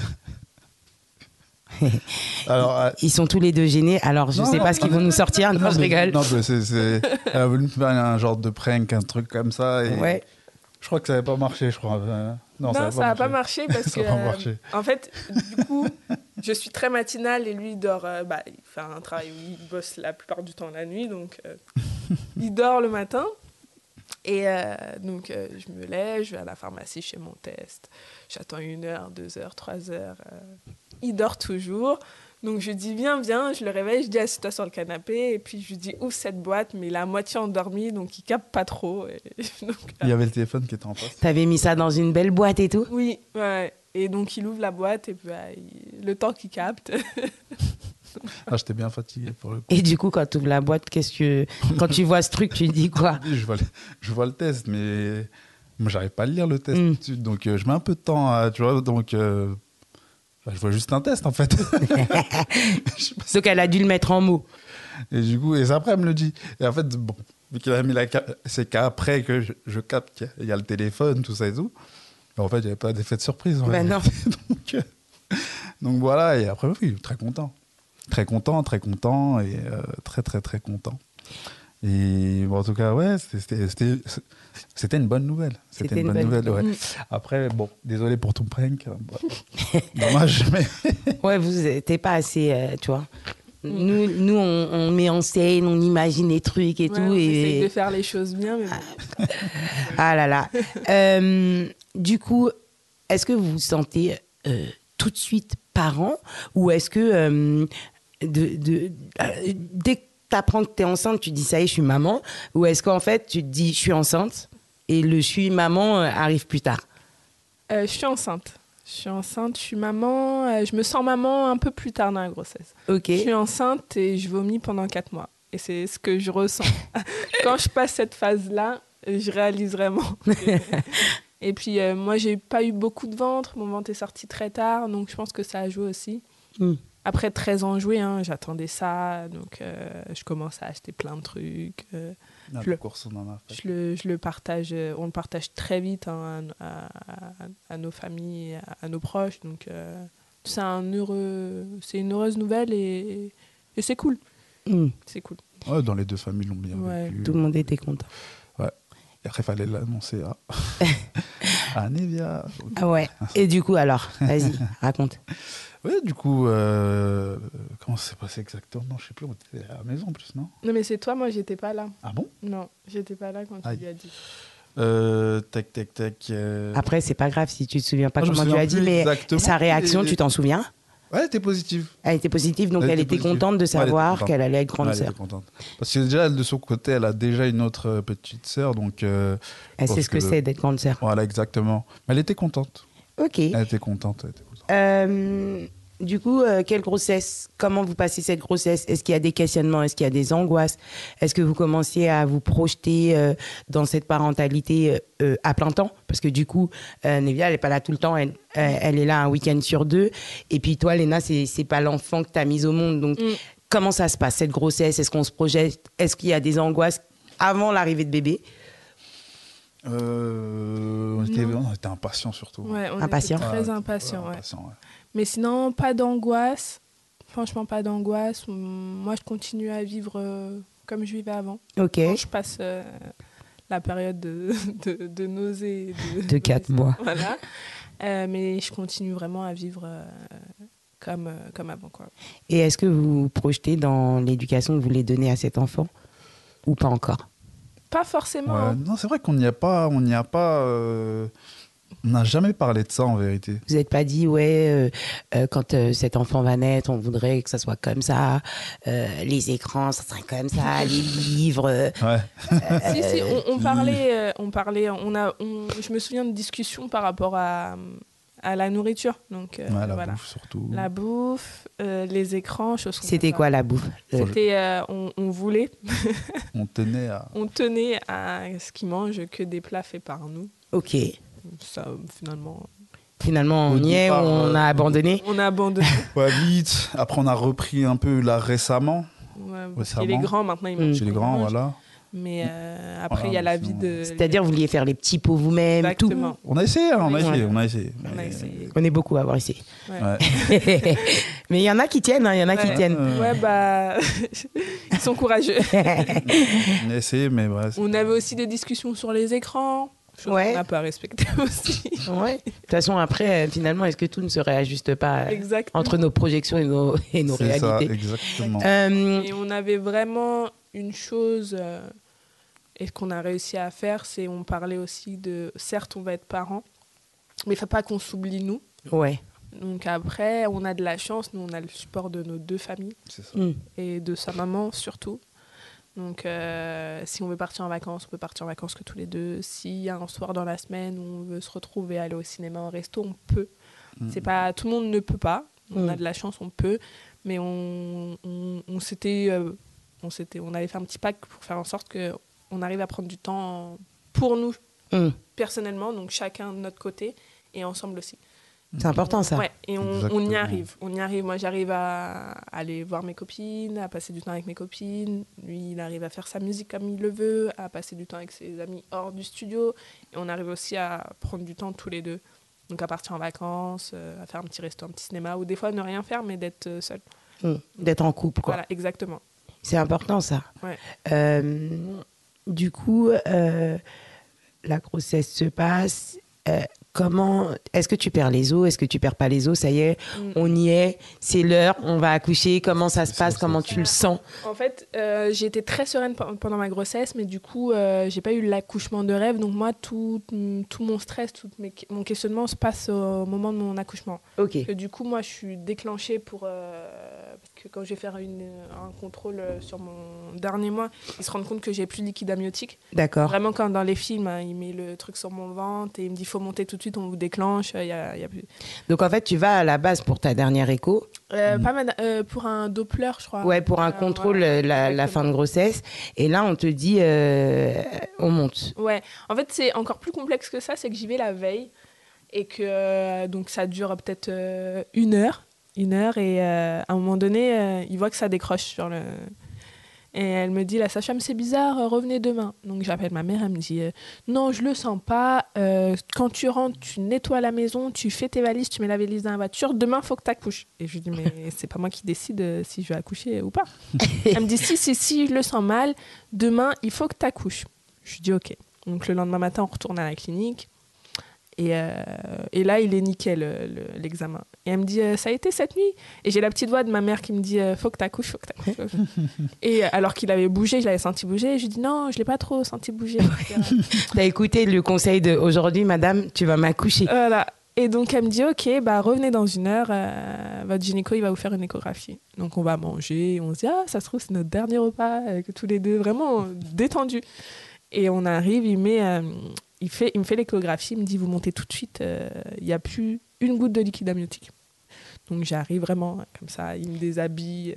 Speaker 4: Alors,
Speaker 3: Ils sont tous les deux gênés, alors je
Speaker 4: Non,
Speaker 3: sais
Speaker 4: non,
Speaker 3: pas ce qu'ils vont nous sortir. Non, je rigole.
Speaker 4: Non, mais elle a voulu me faire un genre de prank, un truc comme ça. Et
Speaker 3: Ouais.
Speaker 4: je crois que ça n'avait pas marché, je crois.
Speaker 5: Non, ça n'a pas marché parce
Speaker 4: Ça
Speaker 5: que,
Speaker 4: a pas marché.
Speaker 5: en fait, du coup, je suis très matinale et lui il dort. Il fait un travail où il bosse la plupart du temps la nuit, donc il dort le matin. Et je me lève, je vais à la pharmacie, je fais mon test. J'attends 1 heure, 2 heures, 3 heures. Il dort toujours. Donc je dis viens, je le réveille, je dis assieds-toi sur le canapé. Et puis je lui dis ouvre cette boîte, mais il est à moitié endormi, donc il capte pas trop. Et donc,
Speaker 4: Il y avait le téléphone qui était en face.
Speaker 3: T'avais mis ça dans une belle boîte et tout?
Speaker 5: oui, ouais. Et donc il ouvre la boîte et puis, le temps qu'il capte.
Speaker 4: Ah, j'étais bien fatigué pour le coup.
Speaker 3: Et du coup, quand tu ouvres la boîte, quand tu vois ce truc, tu dis quoi?
Speaker 4: Je vois le test, mais moi, j'arrive pas à lire le test. Donc, je mets un peu de temps, tu vois. Donc, je vois juste un test, en fait.
Speaker 3: Donc elle a dû le mettre en mots.
Speaker 4: Et du coup, et après, elle me le dit. Et en fait, bon, vu qu'il a mis c'est qu'après que je capte qu'il y a le téléphone, tout ça et tout. Mais en fait, il n'y avait pas d'effet de surprise. En
Speaker 3: Ben
Speaker 4: fait.
Speaker 3: non.
Speaker 4: donc voilà, et après, oui, très content. Très content, et très, très, très content. Et bon, en tout cas, ouais, c'était une bonne nouvelle. C'était une bonne nouvelle, ouais. Après, bon, désolé pour ton prank. Dommage, mais...
Speaker 3: Ouais, vous n'êtes pas assez, tu vois. Nous on met en scène, on imagine les trucs et
Speaker 5: Ouais,
Speaker 3: tout.
Speaker 5: on
Speaker 3: Et...
Speaker 5: essaye de faire les choses bien, mais bon.
Speaker 3: Ah là là. Du coup, est-ce que vous vous sentez tout de suite parent, ou est-ce que dès que tu apprends que tu es enceinte, tu te dis ça y est, je suis maman, ou est-ce qu'en fait tu te dis je suis enceinte et le je suis maman arrive plus tard?
Speaker 5: Je suis enceinte, je suis maman, je me sens maman un peu plus tard dans la grossesse.
Speaker 3: Ok.
Speaker 5: Je suis enceinte et je vomis pendant 4 mois. Et c'est ce que je ressens. Quand je passe cette phase-là, je réalise vraiment. Et puis, moi, j'ai pas eu beaucoup de ventre. Mon ventre est sorti très tard, donc je pense que ça a joué aussi. Après 13 ans joué, j'attendais ça. Donc, je commence à acheter plein de trucs.
Speaker 4: course, on en a fait.
Speaker 5: Je le partage, on le partage très vite à nos familles, à nos proches. Donc, c'est une heureuse nouvelle et c'est cool. C'est cool.
Speaker 4: Ouais, dans les deux familles l'ont bien vécu.
Speaker 3: Tout le monde était content.
Speaker 4: Ouais. Et après, il fallait l'annoncer à Nevia.
Speaker 3: Ah ouais. Et du coup, alors, vas-y, raconte.
Speaker 4: Oui, du coup, comment ça s'est passé exactement? Je sais plus, on était à la maison en plus, non?
Speaker 5: Non, mais c'est toi, moi, j'étais pas là.
Speaker 4: Ah bon?
Speaker 5: Non, j'étais pas là quand tu lui as dit.
Speaker 4: Tac.
Speaker 3: Après, c'est pas grave si tu te souviens pas
Speaker 4: Non, je me
Speaker 3: comment tu
Speaker 4: souviens
Speaker 3: as dit,
Speaker 4: plus
Speaker 3: mais
Speaker 4: exactement,
Speaker 3: sa réaction,
Speaker 4: mais-
Speaker 3: tu t'en souviens?
Speaker 4: Ouais, elle était positive.
Speaker 3: Elle était positive, donc
Speaker 4: Elle
Speaker 3: elle
Speaker 4: était
Speaker 3: était
Speaker 4: positive.
Speaker 3: contente de
Speaker 4: Ouais, elle était
Speaker 3: savoir
Speaker 4: contente.
Speaker 3: qu'elle allait être grande
Speaker 4: Ouais, elle
Speaker 3: sœur.
Speaker 4: était contente. Parce que déjà, elle, de son côté, elle a déjà une autre petite sœur, donc...
Speaker 3: Elle sait
Speaker 4: pense
Speaker 3: ce que
Speaker 4: que-
Speaker 3: c'est d'être grande sœur.
Speaker 4: Voilà, exactement. Mais elle était contente.
Speaker 3: Ok.
Speaker 4: Elle était contente.
Speaker 3: Du coup, quelle grossesse? Comment vous passez cette grossesse? Est-ce qu'il y a des questionnements? Est-ce qu'il y a des angoisses? Est-ce que vous commenciez à vous projeter dans cette parentalité à plein temps? Parce que du coup, Nevia, elle n'est pas là tout le temps. Elle est là un week-end sur 2. Et puis toi, Léna, c'est pas l'enfant que tu as mis au monde. Donc, comment ça se passe, cette grossesse? Est-ce qu'on se projette? Est-ce qu'il y a des angoisses avant l'arrivée de bébé?
Speaker 4: On était impatients surtout.
Speaker 5: Ouais, on
Speaker 3: Impatient.
Speaker 5: était très impatients. Ouais.
Speaker 4: Impatients, ouais.
Speaker 5: Mais sinon, pas d'angoisse. Franchement, pas d'angoisse. Moi, je continue à vivre comme je vivais avant.
Speaker 3: Ok.
Speaker 5: Quand je passe la période de nausée.
Speaker 3: De 4 mois.
Speaker 5: Voilà. Mais je continue vraiment à vivre comme avant, quoi.
Speaker 3: Et est-ce que vous vous projetez dans l'éducation que vous voulez donner à cet enfant? Ou pas encore?
Speaker 5: Pas forcément.
Speaker 4: Ouais,
Speaker 5: hein.
Speaker 4: non, c'est vrai qu'on n'y a pas... On n'a jamais parlé de ça, en vérité.
Speaker 3: Vous n'êtes pas dit, quand cet enfant va naître, on voudrait que ça soit comme ça, les écrans, ça serait comme ça, les livres.
Speaker 4: Ouais.
Speaker 5: Si, on parlait, je me souviens de discussions par rapport à la nourriture. Donc,
Speaker 4: Ouais, la
Speaker 5: voilà.
Speaker 4: bouffe, surtout.
Speaker 5: La bouffe, les écrans, choses comme ça.
Speaker 3: C'était quoi la bouffe?
Speaker 5: C'était, on voulait,
Speaker 4: On tenait à...
Speaker 5: on tenait à ce qu'ils mangent que des plats faits par nous.
Speaker 3: Ok.
Speaker 5: ça, finalement,
Speaker 3: Finalement, on
Speaker 4: Au
Speaker 3: y est,
Speaker 4: départ,
Speaker 3: on a abandonné.
Speaker 5: on a abandonné.
Speaker 4: Ouais, vite. Après, on a repris un peu là récemment.
Speaker 5: Ouais, parce qu'il est
Speaker 4: Récemment.
Speaker 5: grand, maintenant, il mange
Speaker 4: Chez les
Speaker 5: ce qu'on
Speaker 4: grands,
Speaker 5: mange.
Speaker 4: voilà.
Speaker 5: Mais après,
Speaker 4: Voilà,
Speaker 5: il y a la
Speaker 4: sinon,
Speaker 5: vie de...
Speaker 3: C'est-à-dire, vous vouliez faire les petits pots vous-même, tout.
Speaker 5: Exactement.
Speaker 4: On a essayé, hein, on a
Speaker 5: Ouais.
Speaker 4: essayé, on a essayé.
Speaker 5: On a essayé.
Speaker 3: On est beaucoup à avoir essayé.
Speaker 4: Ouais.
Speaker 3: Mais il y en a qui tiennent, hein, il y en a qui
Speaker 5: Ouais.
Speaker 3: tiennent.
Speaker 5: Ouais, bah, ils sont courageux.
Speaker 4: On a essayé, mais ouais.
Speaker 5: On avait aussi des discussions sur les écrans, chose
Speaker 3: Ouais.
Speaker 5: qu'on n'a pas respectée aussi.
Speaker 3: Ouais. De toute façon, après, finalement, est-ce que tout ne se réajuste pas
Speaker 5: Exactement.
Speaker 3: entre nos projections et nos
Speaker 4: C'est ça,
Speaker 3: réalités
Speaker 4: exactement.
Speaker 5: Et on avait vraiment une chose, et qu'on a réussi à faire, c'est on parlait aussi de, certes, on va être parents, mais il ne faut pas qu'on s'oublie nous.
Speaker 3: Ouais.
Speaker 5: Donc après, on a de la chance, nous, on a le support de nos 2 familles,
Speaker 4: C'est ça.
Speaker 3: Mm.
Speaker 5: et de sa maman surtout. Donc, si on veut partir en vacances, on peut partir en vacances que tous les 2. S'il y a un soir dans la semaine où on veut se retrouver, aller au cinéma, au resto, on peut. C'est pas, tout le monde ne peut pas. On a de la chance, on peut. Mais on avait fait un petit pacte pour faire en sorte qu'on arrive à prendre du temps pour nous,
Speaker 3: Mm.
Speaker 5: personnellement, donc chacun de notre côté, et ensemble aussi.
Speaker 3: C'est important, ça.
Speaker 5: Ouais, et on y
Speaker 4: Exactement.
Speaker 5: arrive. On y arrive. Moi, j'arrive à aller voir mes copines, à passer du temps avec mes copines. Lui, il arrive à faire sa musique comme il le veut, à passer du temps avec ses amis hors du studio. Et on arrive aussi à prendre du temps tous les 2. Donc, à partir en vacances, à faire un petit resto, un petit cinéma, ou des fois ne rien faire, mais d'être seul.
Speaker 3: Mm. D'être en couple, quoi.
Speaker 5: Voilà, exactement.
Speaker 3: C'est important, ça.
Speaker 5: Ouais.
Speaker 3: Du coup, la grossesse se passe. Comment est-ce que tu perds les os? Est-ce que tu perds pas les os? Ça y est, on y est. C'est l'heure. On va accoucher. Comment ça se passe? Comment tu le sens?
Speaker 5: En fait, j'ai été très sereine pendant ma grossesse, mais du coup, j'ai pas eu l'accouchement de rêve. Donc moi, tout mon stress, mon questionnement se passe au moment de mon accouchement.
Speaker 3: Ok.
Speaker 5: Et du coup, moi, je suis déclenchée parce que quand je vais faire un contrôle sur mon dernier mois, ils se rendent compte que j'ai plus de liquide amniotique.
Speaker 3: D'accord.
Speaker 5: Vraiment, comme dans les films, hein, il met le truc sur mon ventre et il me dit faut monter tout de suite, on vous déclenche. Y a plus...
Speaker 3: Donc en fait, tu vas à la base pour ta dernière écho.
Speaker 5: Pour un Doppler, je crois.
Speaker 3: Ouais, pour un contrôle,
Speaker 5: voilà,
Speaker 3: la fin de grossesse. Et là, on te dit, on monte.
Speaker 5: Ouais, en fait, c'est encore plus complexe que ça, c'est que j'y vais la veille et que donc ça dure peut-être 1 heure. Et à un moment donné, il voit que ça décroche sur le... Et elle me dit, la sage-femme, c'est bizarre, revenez demain. Donc j'appelle ma mère, elle me dit, non, je le sens pas. Quand tu rentres, tu nettoies la maison, tu fais tes valises, tu mets la valise dans la voiture. Demain, il faut que tu accouches. Et je lui dis, mais c'est pas moi qui décide si je vais accoucher ou pas. Elle me dit, si, je le sens mal. Demain, il faut que tu accouches. Je lui dis, ok. Donc le lendemain matin, on retourne à la clinique. Et là, il est nickel, l'examen. Et elle me dit, ça a été cette nuit? Et j'ai la petite voix de ma mère qui me dit, faut que t'accouches, faut que t'accouches. Et alors qu'il avait bougé, je l'avais senti bouger. Je lui dis, non, je l'ai pas trop senti bouger.
Speaker 3: T'as écouté le conseil de aujourd'hui, madame, tu vas m'accoucher.
Speaker 5: Voilà. Et donc, elle me dit, ok, bah, revenez dans 1 heure. Votre gynéco, il va vous faire une échographie. Donc, on va manger. On se dit, ça se trouve, c'est notre dernier repas, avec tous les 2, vraiment détendus. Et on arrive, il me fait l'échographie, il me dit, vous montez tout de suite, il n'y a plus une goutte de liquide amniotique. Donc j'arrive vraiment comme ça, il me déshabille.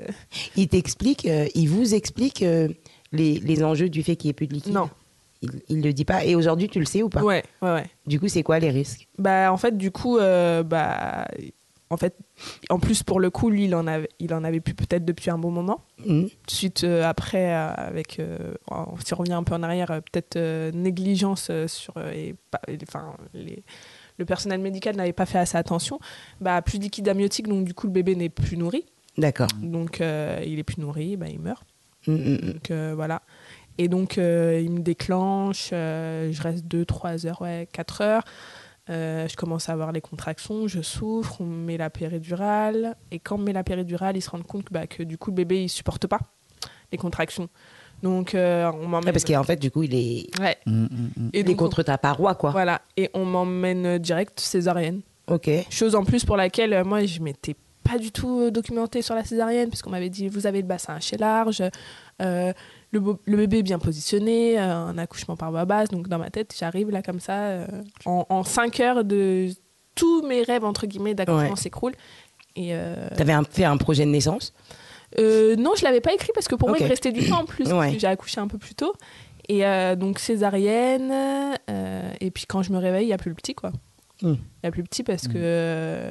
Speaker 3: Il vous explique les enjeux du fait qu'il n'y ait plus de liquide?
Speaker 5: Non.
Speaker 3: Il le dit pas. Et aujourd'hui, tu le sais ou pas?
Speaker 5: Ouais.
Speaker 3: Du coup, c'est quoi les risques?
Speaker 5: Bah, en fait, du coup, en plus, pour le coup, lui, il en avait plus peut-être depuis un bon moment. Suite, après, si on revient un peu en arrière, peut-être négligence sur... le personnel médical n'avait pas fait assez attention. Bah, plus de liquide amniotique, donc du coup, le bébé n'est plus nourri.
Speaker 3: D'accord.
Speaker 5: Donc, il est plus nourri, bah, il meurt. Donc, voilà. Et donc, il me déclenche, je reste 2-3 heures, 4 heures. Je commence à avoir les contractions, je souffre, on me met la péridurale. Et quand on me met la péridurale, ils se rendent compte que du coup, le bébé, il ne supporte pas les contractions. Donc, on m'emmène...
Speaker 3: Parce qu'en fait, du coup, il est,
Speaker 5: Ouais. Et
Speaker 3: il est
Speaker 5: donc,
Speaker 3: contre ta paroi, quoi.
Speaker 5: Voilà. Et on m'emmène direct césarienne.
Speaker 3: Ok.
Speaker 5: Chose en plus pour laquelle, moi, je ne m'étais pas du tout documentée sur la césarienne, puisqu'on m'avait dit, vous avez le bassin assez large, le bébé est bien positionné, un accouchement par voie basse. Donc, dans ma tête, j'arrive là comme ça, en 5 heures, tous mes rêves, entre guillemets, d'accouchement s'écroulent.
Speaker 3: T'avais fait un projet de naissance?
Speaker 5: Non, je ne l'avais pas écrit parce que pour moi, il me restait du temps en plus.
Speaker 3: Ouais.
Speaker 5: Parce que j'ai accouché un peu plus tôt. Et donc césarienne, et puis quand je me réveille, il n'y a plus le petit, quoi. Il n'y a plus le petit parce que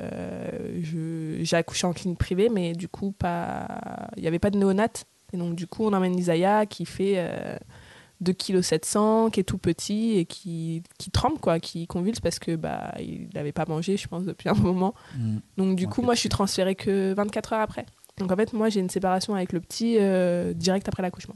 Speaker 5: j'ai accouché en clinique privée, mais du coup, il n'y avait pas de néonate. Et donc, du coup, on emmène Isaiah qui fait 2,7 kg, qui est tout petit et qui tremble, quoi, qui convulse parce que il n'avait pas mangé, je pense, depuis un moment. Donc, du coup, moi, je suis transférée que 24 heures après. Donc, en fait, moi, j'ai une séparation avec le petit direct après l'accouchement.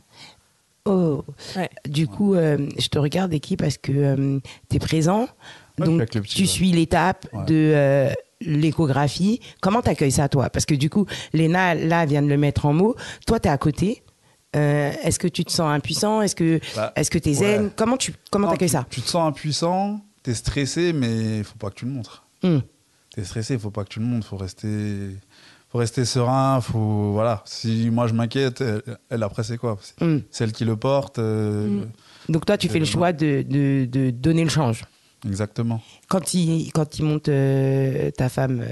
Speaker 3: Oh,
Speaker 5: Ouais.
Speaker 3: du coup, je te regarde, Eki, parce que tu es présent.
Speaker 4: Ouais,
Speaker 3: Donc,
Speaker 4: avec le petit,
Speaker 3: tu
Speaker 4: ouais.
Speaker 3: suis l'étape
Speaker 4: Ouais.
Speaker 3: de l'échographie. Comment t'accueilles ça, toi? Parce que du coup, Léna, là, vient de le mettre en mots. Toi, t'es à côté. Est-ce que tu te sens impuissant? Est-ce que t'es zen?
Speaker 4: Ouais.
Speaker 3: Comment t'accueilles ça?
Speaker 4: Tu te sens impuissant, t'es stressé, mais il faut pas que tu le montres. T'es stressé, il faut pas que tu le montres. Faut rester serein. Voilà. Si moi je m'inquiète, elle après c'est quoi? C'est elle qui le porte.
Speaker 3: Donc toi, tu fais le choix de donner le change.
Speaker 4: Exactement.
Speaker 3: Quand il monte ta femme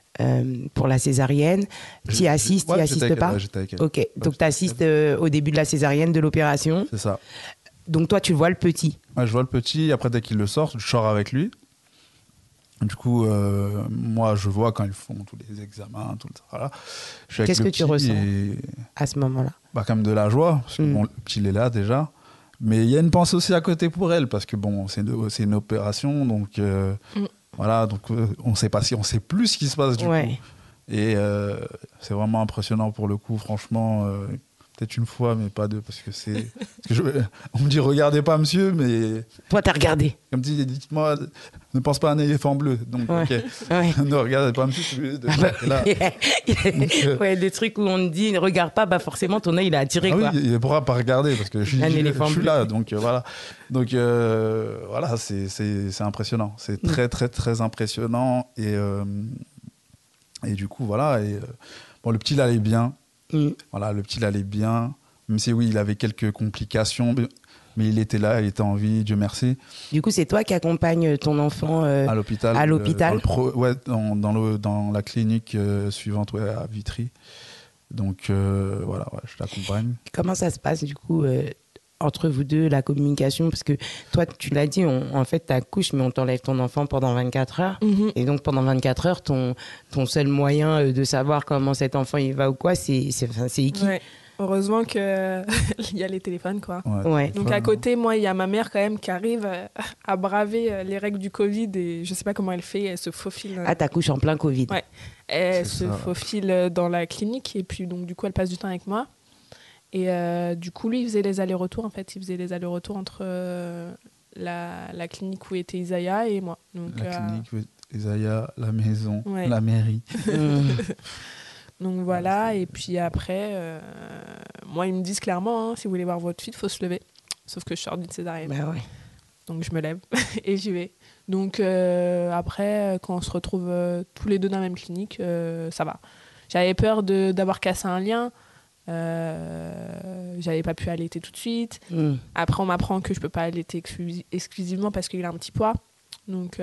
Speaker 3: pour la césarienne, tu y assistes, tu n'y assistes pas?
Speaker 4: Ouais, j'étais avec elle.
Speaker 3: Ok, donc tu assistes au début de la césarienne, de l'opération.
Speaker 4: C'est ça.
Speaker 3: Donc toi, tu vois le petit.
Speaker 4: Ouais, je vois le petit, après dès qu'il le sort, je sors avec lui. Du coup, moi, je vois quand ils font tous les examens, tout ça. Voilà. Je suis avec
Speaker 3: Qu'est-ce
Speaker 4: le
Speaker 3: que tu
Speaker 4: petit
Speaker 3: ressens
Speaker 4: et-
Speaker 3: à ce moment-là?
Speaker 4: Quand même de la joie, parce que bon, le petit, il est là déjà. Mais il y a une pensée aussi à côté pour elle, parce que bon, c'est une opération, donc voilà, donc on sait plus ce qui se passe du coup. Et c'est vraiment impressionnant pour le coup, franchement. Peut-être une fois, mais pas deux, parce que c'est. On me dit, regardez pas, monsieur, mais.
Speaker 3: Toi, t'as regardé.
Speaker 4: Comme dit, dites-moi, ne pense pas à un éléphant bleu. Donc, ok. Ne regardez pas, monsieur. Là.
Speaker 3: Ouais, des trucs où on te dit, ne regarde pas, pourforcément, ton œil, il a attiré.
Speaker 4: Ah
Speaker 3: quoi.
Speaker 4: oui, il ne pourra pas regarder, parce que je suis là.
Speaker 3: bleu.
Speaker 4: Donc, voilà. Donc, voilà, c'est impressionnant. C'est très, très, très impressionnant. Et du coup, voilà. Bon, le petit, il allait bien. Voilà, le petit, il allait bien. Même si, oui, il avait quelques complications, mais il était là, il était en vie, Dieu merci.
Speaker 3: Du coup, c'est toi qui accompagnes ton enfant
Speaker 4: à l'hôpital. Dans la clinique suivante, à Vitry. Donc, voilà, je l'accompagne.
Speaker 3: Comment ça se passe, du coup, entre vous deux, la communication? Parce que toi, tu l'as dit, en fait, tu accouches, mais on t'enlève ton enfant pendant 24 heures. Et donc, pendant 24 heures, ton seul moyen de savoir comment cet enfant il va ou quoi, c'est Eki.
Speaker 5: Ouais. Heureusement qu'il y a les téléphones, quoi.
Speaker 3: Ouais.
Speaker 5: Donc, à côté, moi, il y a ma mère, quand même, qui arrive à braver les règles du Covid. Et je sais pas comment elle fait, elle se faufile.
Speaker 3: Ah, t'accouches en plein Covid.
Speaker 5: Ouais. Elle se faufile dans la clinique. Et puis, donc, du coup, elle passe du temps avec moi. Et du coup, lui, il faisait les allers-retours, en fait. Il faisait les allers-retours entre la clinique où était Isaiah et moi. Donc,
Speaker 4: la clinique où était Isaiah, la maison,
Speaker 5: ouais.
Speaker 4: la mairie.
Speaker 5: Donc voilà, et puis après, moi, ils me disent clairement, si vous voulez voir votre fille, il faut se lever. Sauf que je sors d'une césarienne.
Speaker 3: Bah ouais.
Speaker 5: Donc je me lève et j'y vais. Donc après, quand on se retrouve tous les deux dans la même clinique, ça va. J'avais peur d'avoir cassé un lien. J'avais pas pu allaiter tout de suite. Après, on m'apprend que je peux pas allaiter exclusivement parce qu'il a un petit poids. Donc,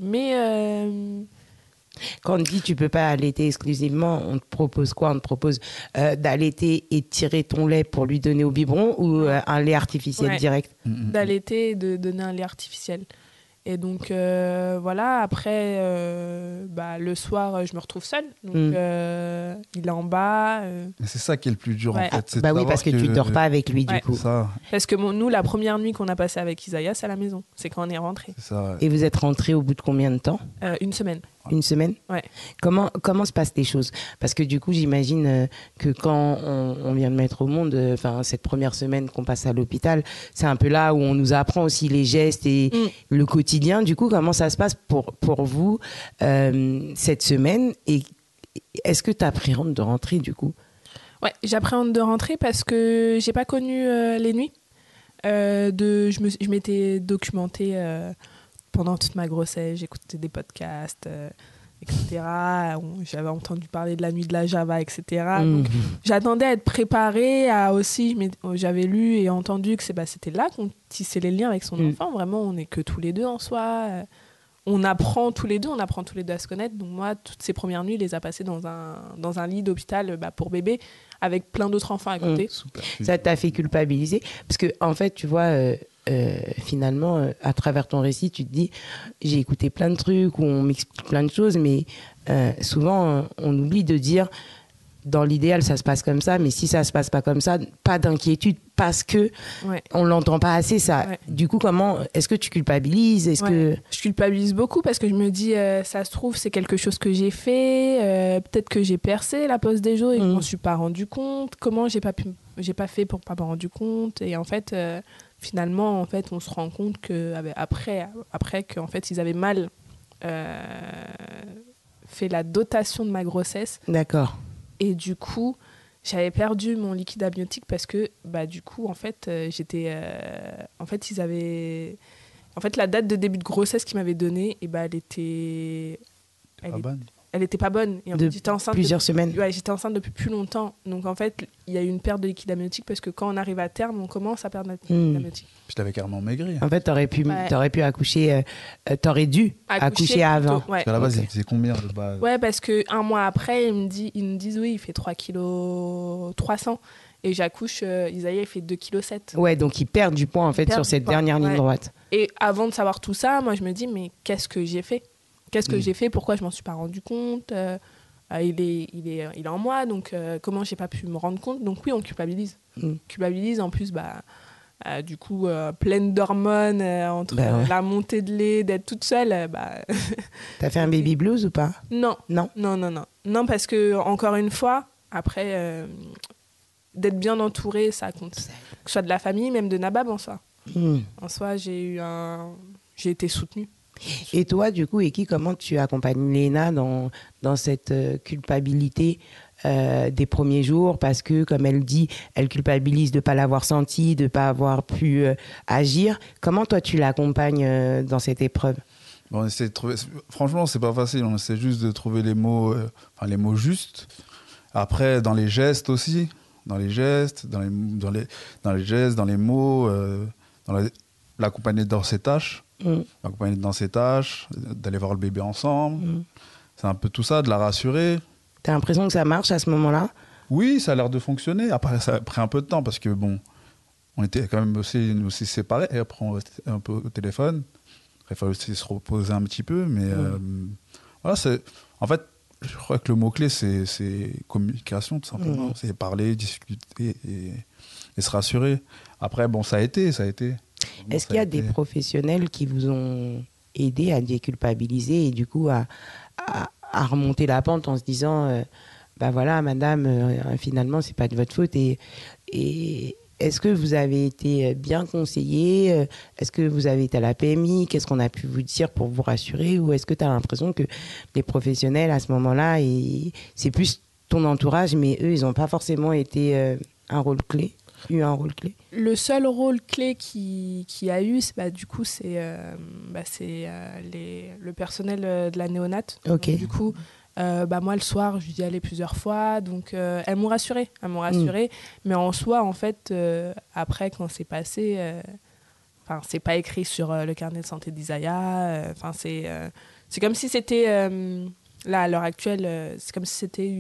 Speaker 3: quand on dit tu peux pas allaiter exclusivement, on te propose quoi? On te propose d'allaiter et de tirer ton lait pour lui donner au biberon ou un lait artificiel direct?
Speaker 5: D'allaiter et de donner un lait artificiel. Et donc, voilà, après, le soir, je me retrouve seule. Donc, il est en bas.
Speaker 4: Mais c'est ça qui est le plus dur, en fait. C'est
Speaker 3: oui, parce que tu dors pas avec lui, du coup.
Speaker 4: Ça.
Speaker 5: Parce que nous, la première nuit qu'on a passée avec Isaiah, c'est à la maison. C'est quand on est rentré.
Speaker 4: C'est ça, ouais.
Speaker 3: Et vous êtes rentrés au bout de combien de temps?
Speaker 5: Une semaine.
Speaker 3: Une semaine?
Speaker 5: Ouais.
Speaker 3: Comment se passent les choses? Parce que du coup, j'imagine que quand on vient de mettre au monde, cette première semaine qu'on passe à l'hôpital, c'est un peu là où on nous apprend aussi les gestes et le quotidien. Du coup, comment ça se passe pour vous cette semaine? Et est-ce que tu appréhendes de rentrer, du coup?
Speaker 5: Ouais, j'appréhende de rentrer parce que j'ai pas connu les nuits. Je m'étais documentée pendant toute ma grossesse, j'écoutais des podcasts, etc. J'avais entendu parler de la nuit de la Java, etc. Donc, j'attendais à être préparée à aussi... J'avais lu et entendu que c'était là qu'on tissait les liens avec son enfant. Vraiment, on n'est que tous les deux en soi. on apprend tous les deux à se connaître. Donc moi, toutes ces premières nuits, il les a passées dans un lit d'hôpital pour bébé, avec plein d'autres enfants à côté.
Speaker 4: Super.
Speaker 3: Ça t'a fait culpabiliser? Parce que, en fait, tu vois, finalement, à travers ton récit, tu te dis, j'ai écouté plein de trucs où on m'explique plein de choses, mais souvent, on oublie de dire, dans l'idéal, ça se passe comme ça, mais si ça se passe pas comme ça, pas d'inquiétude, parce que on l'entend pas assez, ça.
Speaker 5: Ouais.
Speaker 3: Du coup, est-ce que tu culpabilises?
Speaker 5: Je culpabilise beaucoup parce que je me dis, ça se trouve, c'est quelque chose que j'ai fait, peut-être que j'ai percé la pose des jours et je m'en suis pas rendu compte. Comment j'ai pas fait pour pas m'en rendu compte? Et en fait, finalement, en fait, on se rend compte que après qu'en fait, ils avaient mal fait la dotation de ma grossesse.
Speaker 3: D'accord.
Speaker 5: Et du coup, j'avais perdu mon liquide amniotique parce que, du coup, en fait, en fait, ils avaient... En fait, la date de début de grossesse qu'ils m'avaient donnée, elle était... Elle était pas bonne. Et en fait, j'étais enceinte
Speaker 3: plusieurs semaines.
Speaker 5: Ouais, j'étais enceinte depuis plus longtemps. Donc, en fait, il y a eu une perte de liquide amniotique parce que quand on arrive à terme, on commence à perdre notre liquide amniotique.
Speaker 4: Puis t'avais carrément maigri.
Speaker 3: En fait, t'aurais pu accoucher, t'aurais dû accoucher avant.
Speaker 5: Plutôt, ouais.
Speaker 4: Parce qu'à la base, il faisait combien de base?
Speaker 5: Ouais, parce qu'un mois après, ils me disent oui, il fait 3,3 kg. Et j'accouche, Isaïa, il fait 2,7 kg.
Speaker 3: Ouais, donc ils perdent du poids en fait sur cette dernière ligne droite.
Speaker 5: Et avant de savoir tout ça, moi je me dis, mais qu'est-ce que j'ai fait? Qu'est-ce que j'ai fait? Pourquoi je m'en suis pas rendu compte? Il est en moi, donc comment j'ai pas pu me rendre compte? Donc oui, on culpabilise. Culpabilise en plus, du coup, pleine d'hormones, entre la montée de lait, d'être toute seule.
Speaker 3: T'as fait un baby blues ou pas?
Speaker 5: Non, parce que encore une fois, après, d'être bien entourée, ça compte. Que ce soit de la famille, même de Nabab en soi. En soi, j'ai été soutenue.
Speaker 3: Et toi, du coup, comment tu accompagnes Léna dans cette culpabilité des premiers jours? Parce que, comme elle dit, elle culpabilise de ne pas l'avoir senti, de ne pas avoir pu agir. Comment toi, tu l'accompagnes dans cette épreuve?
Speaker 4: On essaie de trouver... Franchement, c'est pas facile. On essaie juste de trouver les mots justes. Après, dans les gestes aussi. Dans les gestes, dans les mots, l'accompagner dans ses tâches. L'accompagner dans ses tâches, d'aller voir le bébé ensemble. C'est un peu tout ça, de la rassurer.
Speaker 3: T'as l'impression que ça marche à ce moment-là?
Speaker 4: Oui, ça a l'air de fonctionner. Après, ça a pris un peu de temps parce que, on était quand même aussi séparés. Et après, on restait un peu au téléphone. Il fallait aussi se reposer un petit peu. Mais voilà, en fait, je crois que le mot-clé, c'est communication, tout simplement. C'est parler, discuter et se rassurer. Après, ça a été.
Speaker 3: Est-ce qu'il y a des professionnels qui vous ont aidé à déculpabiliser et du coup à remonter la pente en se disant voilà madame, finalement c'est pas de votre faute et est-ce que vous avez été bien conseillé? Est-ce que vous avez été à la PMI? Qu'est-ce qu'on a pu vous dire pour vous rassurer? Ou est-ce que tu as l'impression que les professionnels à ce moment-là, c'est plus ton entourage, mais eux ils n'ont pas forcément été eu un rôle clé?
Speaker 5: Le seul rôle clé qui a eu, du coup, c'est le personnel de la néonate.
Speaker 3: Ok.
Speaker 5: Donc, du coup, moi, le soir, je lui dis aller plusieurs fois. Donc, elles m'ont rassurée. Mais en soi, en fait, après, quand c'est passé, c'est pas écrit sur le carnet de santé d'Isaïa. C'est comme si c'était, là, à l'heure actuelle, c'est comme si c'était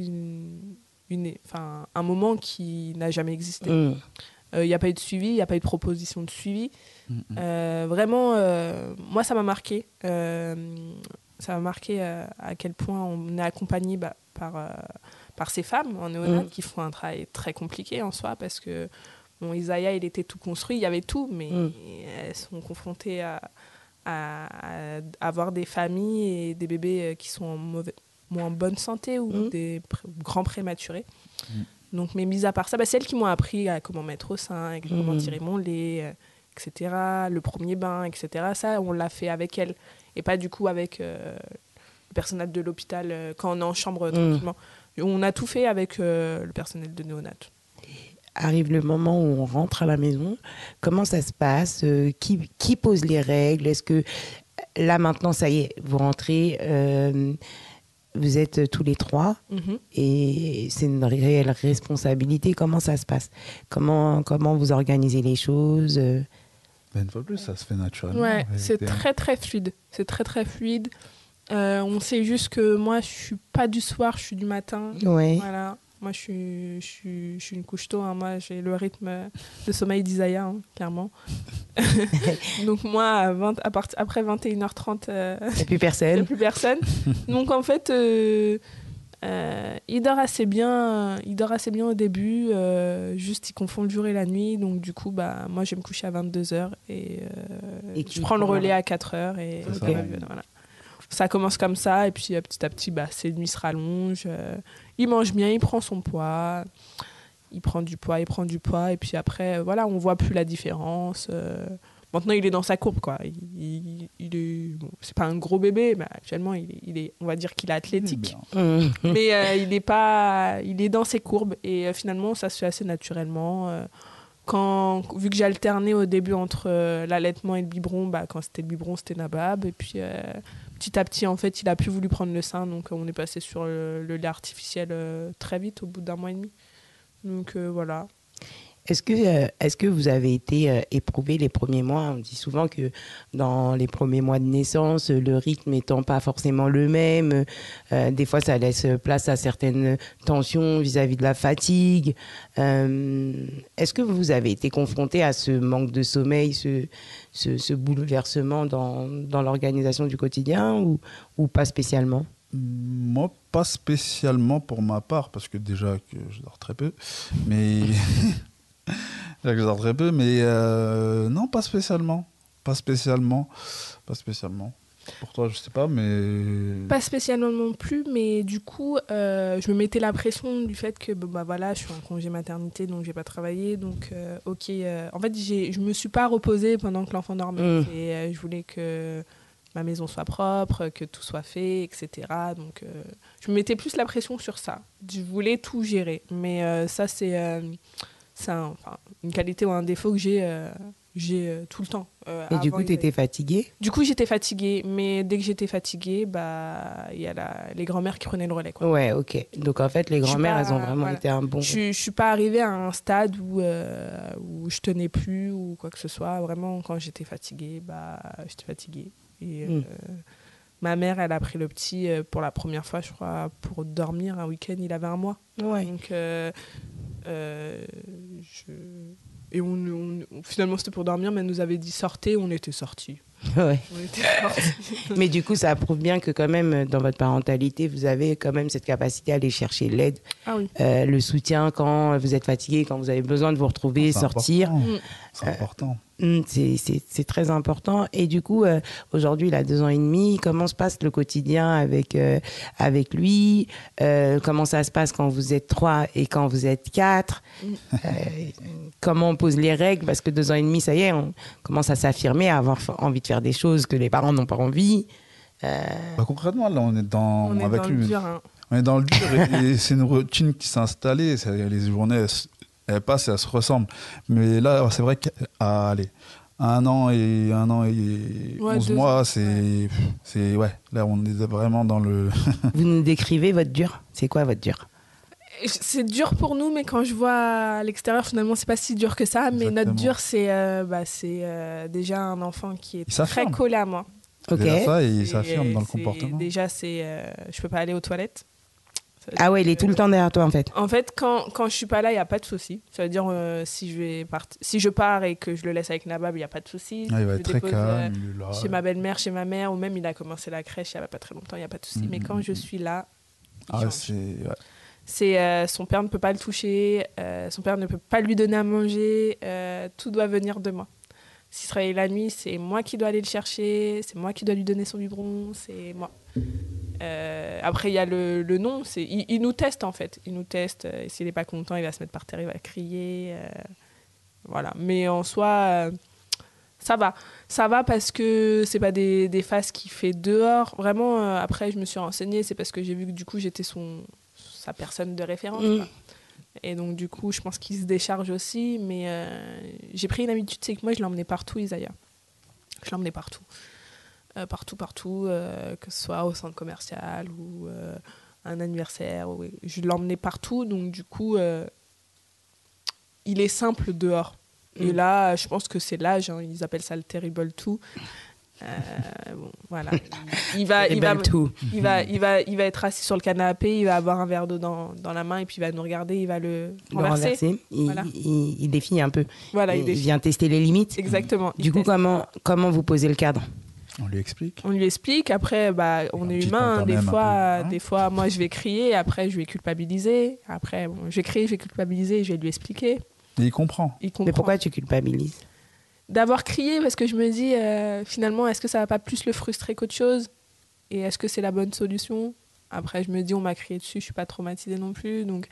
Speaker 5: un moment qui n'a jamais existé. Il n'y a pas eu de suivi, il n'y a pas eu de proposition de suivi. Vraiment, moi, ça m'a marqué. Ça m'a marqué à quel point on est accompagné par ces femmes en néonat qui font un travail très compliqué en soi parce que Isaïa, il était tout construit, il y avait tout, mais elles sont confrontées à avoir des familles et des bébés qui sont moins en bonne santé ou des grands prématurés. Donc, mais mis à part ça, c'est elles qui m'ont appris à comment mettre au sein, comment tirer mon lait, etc. Le premier bain, etc. Ça, on l'a fait avec elles. Et pas du coup avec le personnel de l'hôpital quand on est en chambre tranquillement. On a tout fait avec le personnel de néonat.
Speaker 3: Arrive le moment où on rentre à la maison. Comment ça se passe? Qui pose les règles? Est-ce que là, maintenant, ça y est, vous rentrez... vous êtes tous les trois et c'est une réelle responsabilité. Comment ça se passe? Comment vous organisez les choses?
Speaker 4: Une fois de plus, ça se fait naturellement.
Speaker 5: Ouais,
Speaker 4: en
Speaker 5: c'est
Speaker 4: réalité, hein.
Speaker 5: très très fluide. C'est très très fluide. On sait juste que moi, je suis pas du soir, je suis du matin.
Speaker 3: Ouais.
Speaker 5: Voilà. Moi, je suis une couche tôt. Hein. Moi, j'ai le rythme de sommeil d'Isaiah, hein, clairement. Donc moi, après 21h30,
Speaker 3: Il n'y a plus
Speaker 5: il n'y a
Speaker 3: personne.
Speaker 5: plus personne. Donc en fait, il dort assez bien. Il dort assez bien au début. Juste, il confond le jour et la nuit. Donc du coup, moi, je vais me coucher à 22h et
Speaker 3: Et
Speaker 5: je
Speaker 3: qui
Speaker 5: prends le
Speaker 3: prend-
Speaker 5: relais à 4h. Et
Speaker 4: C'est ça.
Speaker 5: voilà. Ça commence comme ça. Et puis petit à petit, ses nuits se rallongent. Il mange bien, il prend son poids. Il prend du poids. Et puis après, voilà, on voit plus la différence. Maintenant, il est dans sa courbe, quoi. Il est, bon, c'est pas un gros bébé, mais actuellement, on va dire qu'il est athlétique.
Speaker 4: Bien.
Speaker 5: Mais il est dans ses courbes. Et finalement, ça se fait assez naturellement. Vu que j'alternais au début entre l'allaitement et le biberon, quand c'était le biberon, c'était Nabab. Et puis petit à petit, en fait, il a plus voulu prendre le sein. Donc on est passé sur le lait artificiel très vite, au bout d'1 mois et demi. Donc voilà.
Speaker 3: Est-ce que vous avez été éprouvé les premiers mois? On dit souvent que dans les premiers mois de naissance, le rythme étant pas forcément le même, des fois ça laisse place à certaines tensions vis-à-vis de la fatigue. Est-ce que vous avez été confronté à ce manque de sommeil, ce bouleversement dans l'organisation du quotidien ou pas spécialement?
Speaker 4: Moi, pas spécialement pour ma part, parce que déjà que je dors très peu, mais non, pas spécialement. Pas spécialement. Pour toi, je sais pas, mais
Speaker 5: Pas spécialement non plus, mais du coup, je me mettais la pression du fait que voilà, je suis en congé maternité, donc j'ai pas travaillé. Donc, ok. En fait, je me suis pas reposée pendant que l'enfant dormait. Et je voulais que ma maison soit propre, que tout soit fait, etc. Donc, je me mettais plus la pression sur ça. Je voulais tout gérer. Mais ça, c'est une qualité ou un défaut que j'ai tout le temps.
Speaker 3: Et du coup, tu étais fatiguée?
Speaker 5: Du coup, j'étais fatiguée, mais dès que j'étais fatiguée, il y a les grand-mères qui prenaient le relais, quoi.
Speaker 3: Ouais, ok. Donc en fait, les
Speaker 5: Je suis
Speaker 3: grand-mères,
Speaker 5: pas-
Speaker 3: elles ont vraiment
Speaker 5: voilà.
Speaker 3: été un bon...
Speaker 5: Je suis pas arrivée à un stade où je tenais plus ou quoi que ce soit. Vraiment, quand j'étais fatiguée, j'étais fatiguée. Et ma mère, elle a pris le petit pour la première fois, je crois, pour dormir un week-end. Il avait 1 mois.
Speaker 3: Ouais.
Speaker 5: Donc, et finalement, c'était pour dormir, mais elle nous avait dit sortez, on était sortis.
Speaker 3: Ouais.
Speaker 5: On était sortis.
Speaker 3: Mais du coup, ça prouve bien que quand même, dans votre parentalité, vous avez quand même cette capacité à aller chercher l'aide,
Speaker 5: Ah oui.
Speaker 3: le soutien quand vous êtes fatigué, quand vous avez besoin de vous retrouver,
Speaker 4: c'est
Speaker 3: sortir.
Speaker 4: important. C'est important.
Speaker 3: C'est très important. Et du coup, aujourd'hui, il a 2 ans et demi. Comment se passe le quotidien avec lui? Comment ça se passe quand vous êtes 3 et quand vous êtes 4? Comment on pose les règles? Parce que 2 ans et demi, ça y est, on commence à s'affirmer, à avoir envie de faire des choses que les parents n'ont pas envie.
Speaker 4: Concrètement, là, on est avec
Speaker 5: dans
Speaker 4: lui.
Speaker 5: le dur, hein.
Speaker 4: On est dans le dur et c'est une routine qui s'est installée. Les journées, elles passent et elles se ressemblent. Mais là, c'est vrai qu'à 1 an et 11
Speaker 5: 2
Speaker 4: mois,
Speaker 5: ans.
Speaker 4: ouais. Là, on est vraiment dans le.
Speaker 3: Vous nous décrivez votre dur? C'est quoi votre dur?
Speaker 5: C'est dur pour nous, mais quand je vois à l'extérieur, finalement, c'est pas si dur que ça. Mais
Speaker 4: Exactement.
Speaker 5: notre dur, c'est déjà un enfant qui est
Speaker 4: Il
Speaker 5: très
Speaker 4: s'affirme.
Speaker 5: collé à moi.
Speaker 3: Ok.
Speaker 4: Déjà ça, et il
Speaker 5: Et
Speaker 4: s'affirme dans le
Speaker 5: c'est-
Speaker 4: comportement.
Speaker 5: Déjà, je peux pas aller aux toilettes. Ça veut
Speaker 3: Ah
Speaker 5: dire
Speaker 3: ouais, il est
Speaker 5: que-
Speaker 3: tout le temps derrière toi, en fait.
Speaker 5: En fait, quand je suis pas là, il n'y a pas de souci. Ça veut dire si je pars et que je le laisse avec Nabab, il n'y a pas de souci.
Speaker 4: Ah, il va
Speaker 5: Je
Speaker 4: être très
Speaker 5: dépose,
Speaker 4: calme. Il est là.
Speaker 5: chez ma belle-mère, chez ma mère, ou même il a commencé la crèche il n'y a pas très longtemps, il n'y a pas de souci. Mais quand je suis là, il
Speaker 4: Ah,
Speaker 5: change. Son père ne peut pas le toucher, son père ne peut pas lui donner à manger, tout doit venir de moi. S'il se réveille la nuit, c'est moi qui dois aller le chercher, c'est moi qui dois lui donner son biberon, c'est moi. Après, il y a le nom, il nous teste en fait. Il nous teste, et s'il n'est pas content, il va se mettre par terre, il va crier. Voilà. Mais en soi, ça va. Ça va parce que c'est pas des phases qu'il fait dehors. Vraiment, après, je me suis renseignée, c'est parce que j'ai vu que du coup, j'étais sa personne de référence. Quoi. Et donc, du coup, je pense qu'il se décharge aussi. Mais j'ai pris une habitude, c'est que moi, je l'emmenais partout, Isaiah. Je l'emmenais partout. Partout, que ce soit au centre commercial ou un anniversaire. Je l'emmenais partout. Donc, du coup, il est simple dehors. Et là, je pense que c'est l'âge, hein, ils appellent ça le terrible two. Bon, voilà. Il va être assis sur le canapé, il va avoir un verre d'eau dans la main et puis il va nous regarder, il va le renverser.
Speaker 3: Voilà. Il défie un peu.
Speaker 5: Voilà,
Speaker 3: il vient tester les limites.
Speaker 5: Exactement.
Speaker 3: Du coup, comment vous posez le cadre?
Speaker 4: On lui explique.
Speaker 5: Après, on est humain. Des fois, moi, je vais crier. Après, je vais culpabiliser. Après, je vais crier, je vais culpabiliser. Je vais lui expliquer.
Speaker 4: Et il comprend.
Speaker 3: Mais pourquoi tu culpabilises?
Speaker 5: D'avoir crié, parce que je me dis, finalement, est-ce que ça va pas plus le frustrer qu'autre chose? Et est-ce que c'est la bonne solution? Après, je me dis, on m'a crié dessus, je suis pas traumatisée non plus. Donc,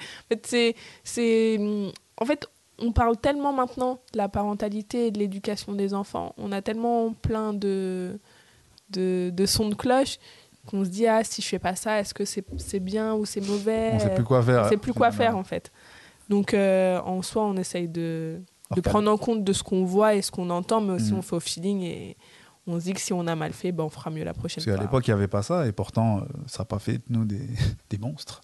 Speaker 5: en fait, on parle tellement maintenant de la parentalité et de l'éducation des enfants. On a tellement plein de sons de cloche qu'on se dit, si je fais pas ça, est-ce que c'est bien ou c'est mauvais?
Speaker 4: On sait plus quoi faire.
Speaker 5: On sait plus quoi faire, en fait. Donc, en soi, on essaye de prendre en compte de ce qu'on voit et ce qu'on entend, mais aussi on fait au feeling et on se dit que si on a mal fait, on fera mieux la prochaine fois.
Speaker 4: Parce qu'à l'époque, il n'y avait pas ça et pourtant, ça n'a pas fait de nous des monstres.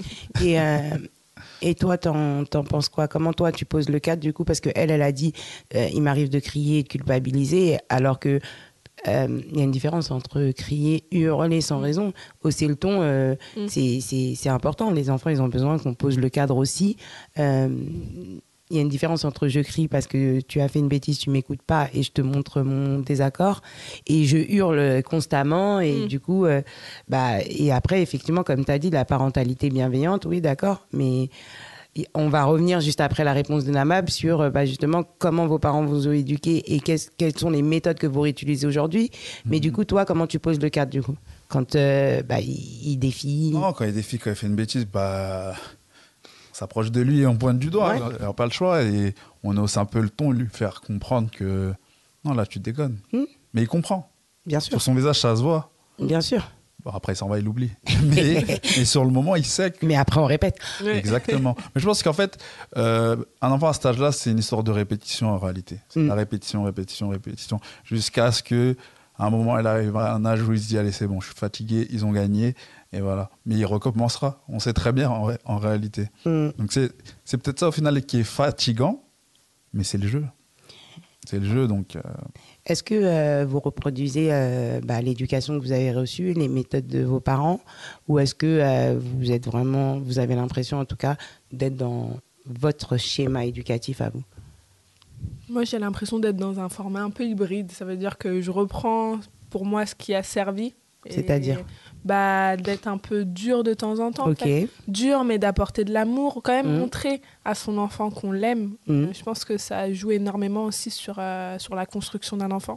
Speaker 3: Et toi, t'en penses quoi? Comment toi, tu poses le cadre du coup? Parce qu'elle a dit, il m'arrive de crier et de culpabiliser, alors que y a une différence entre crier, hurler sans raison, hausser le ton, c'est important. Les enfants, ils ont besoin qu'on pose le cadre aussi. Il y a une différence entre je crie parce que tu as fait une bêtise, tu m'écoutes pas et je te montre mon désaccord, et je hurle constamment et du coup, et après, effectivement, comme tu as dit, la parentalité bienveillante, oui, d'accord, mais on va revenir juste après la réponse de Namab sur justement comment vos parents vous ont éduqué et quelles sont les méthodes que vous réutilisez aujourd'hui. Mais du coup, toi, comment tu poses le cadre du coup quand il défie?
Speaker 4: Non, quand il défie, quand il fait une bêtise, on s'approche de lui et on pointe du doigt. Il n'a pas le choix et on hausse un peu le ton, lui faire comprendre que non, là, tu déconnes. Mais il comprend.
Speaker 3: Bien sûr.
Speaker 4: Sur son visage, ça se voit.
Speaker 3: Bien sûr.
Speaker 4: Bon, après, il s'en va, il l'oublie. mais sur le moment, il sait que...
Speaker 3: Mais après, on répète.
Speaker 4: Exactement. Mais je pense qu'en fait, un enfant à cet âge-là, c'est une histoire de répétition en réalité. C'est la répétition, jusqu'à ce que à un moment, elle arrive à un âge où il se dit, allez, c'est bon, je suis fatigué, ils ont gagné, et voilà. Mais il recommencera. On sait très bien en réalité. Donc c'est peut-être ça au final qui est fatigant, mais c'est le jeu. C'est le jeu, donc...
Speaker 3: Est-ce que vous reproduisez l'éducation que vous avez reçue, les méthodes de vos parents, ou est-ce que vous avez l'impression en tout cas d'être dans votre schéma éducatif à vous?
Speaker 5: Moi, j'ai l'impression d'être dans un format un peu hybride. Ça veut dire que je reprends pour moi ce qui a servi.
Speaker 3: C'est-à-dire
Speaker 5: d'être un peu dur de temps en temps.
Speaker 3: Ok.
Speaker 5: En fait. Dur, mais d'apporter de l'amour. Quand même montrer à son enfant qu'on l'aime. Je pense que ça joue énormément aussi sur la construction d'un enfant.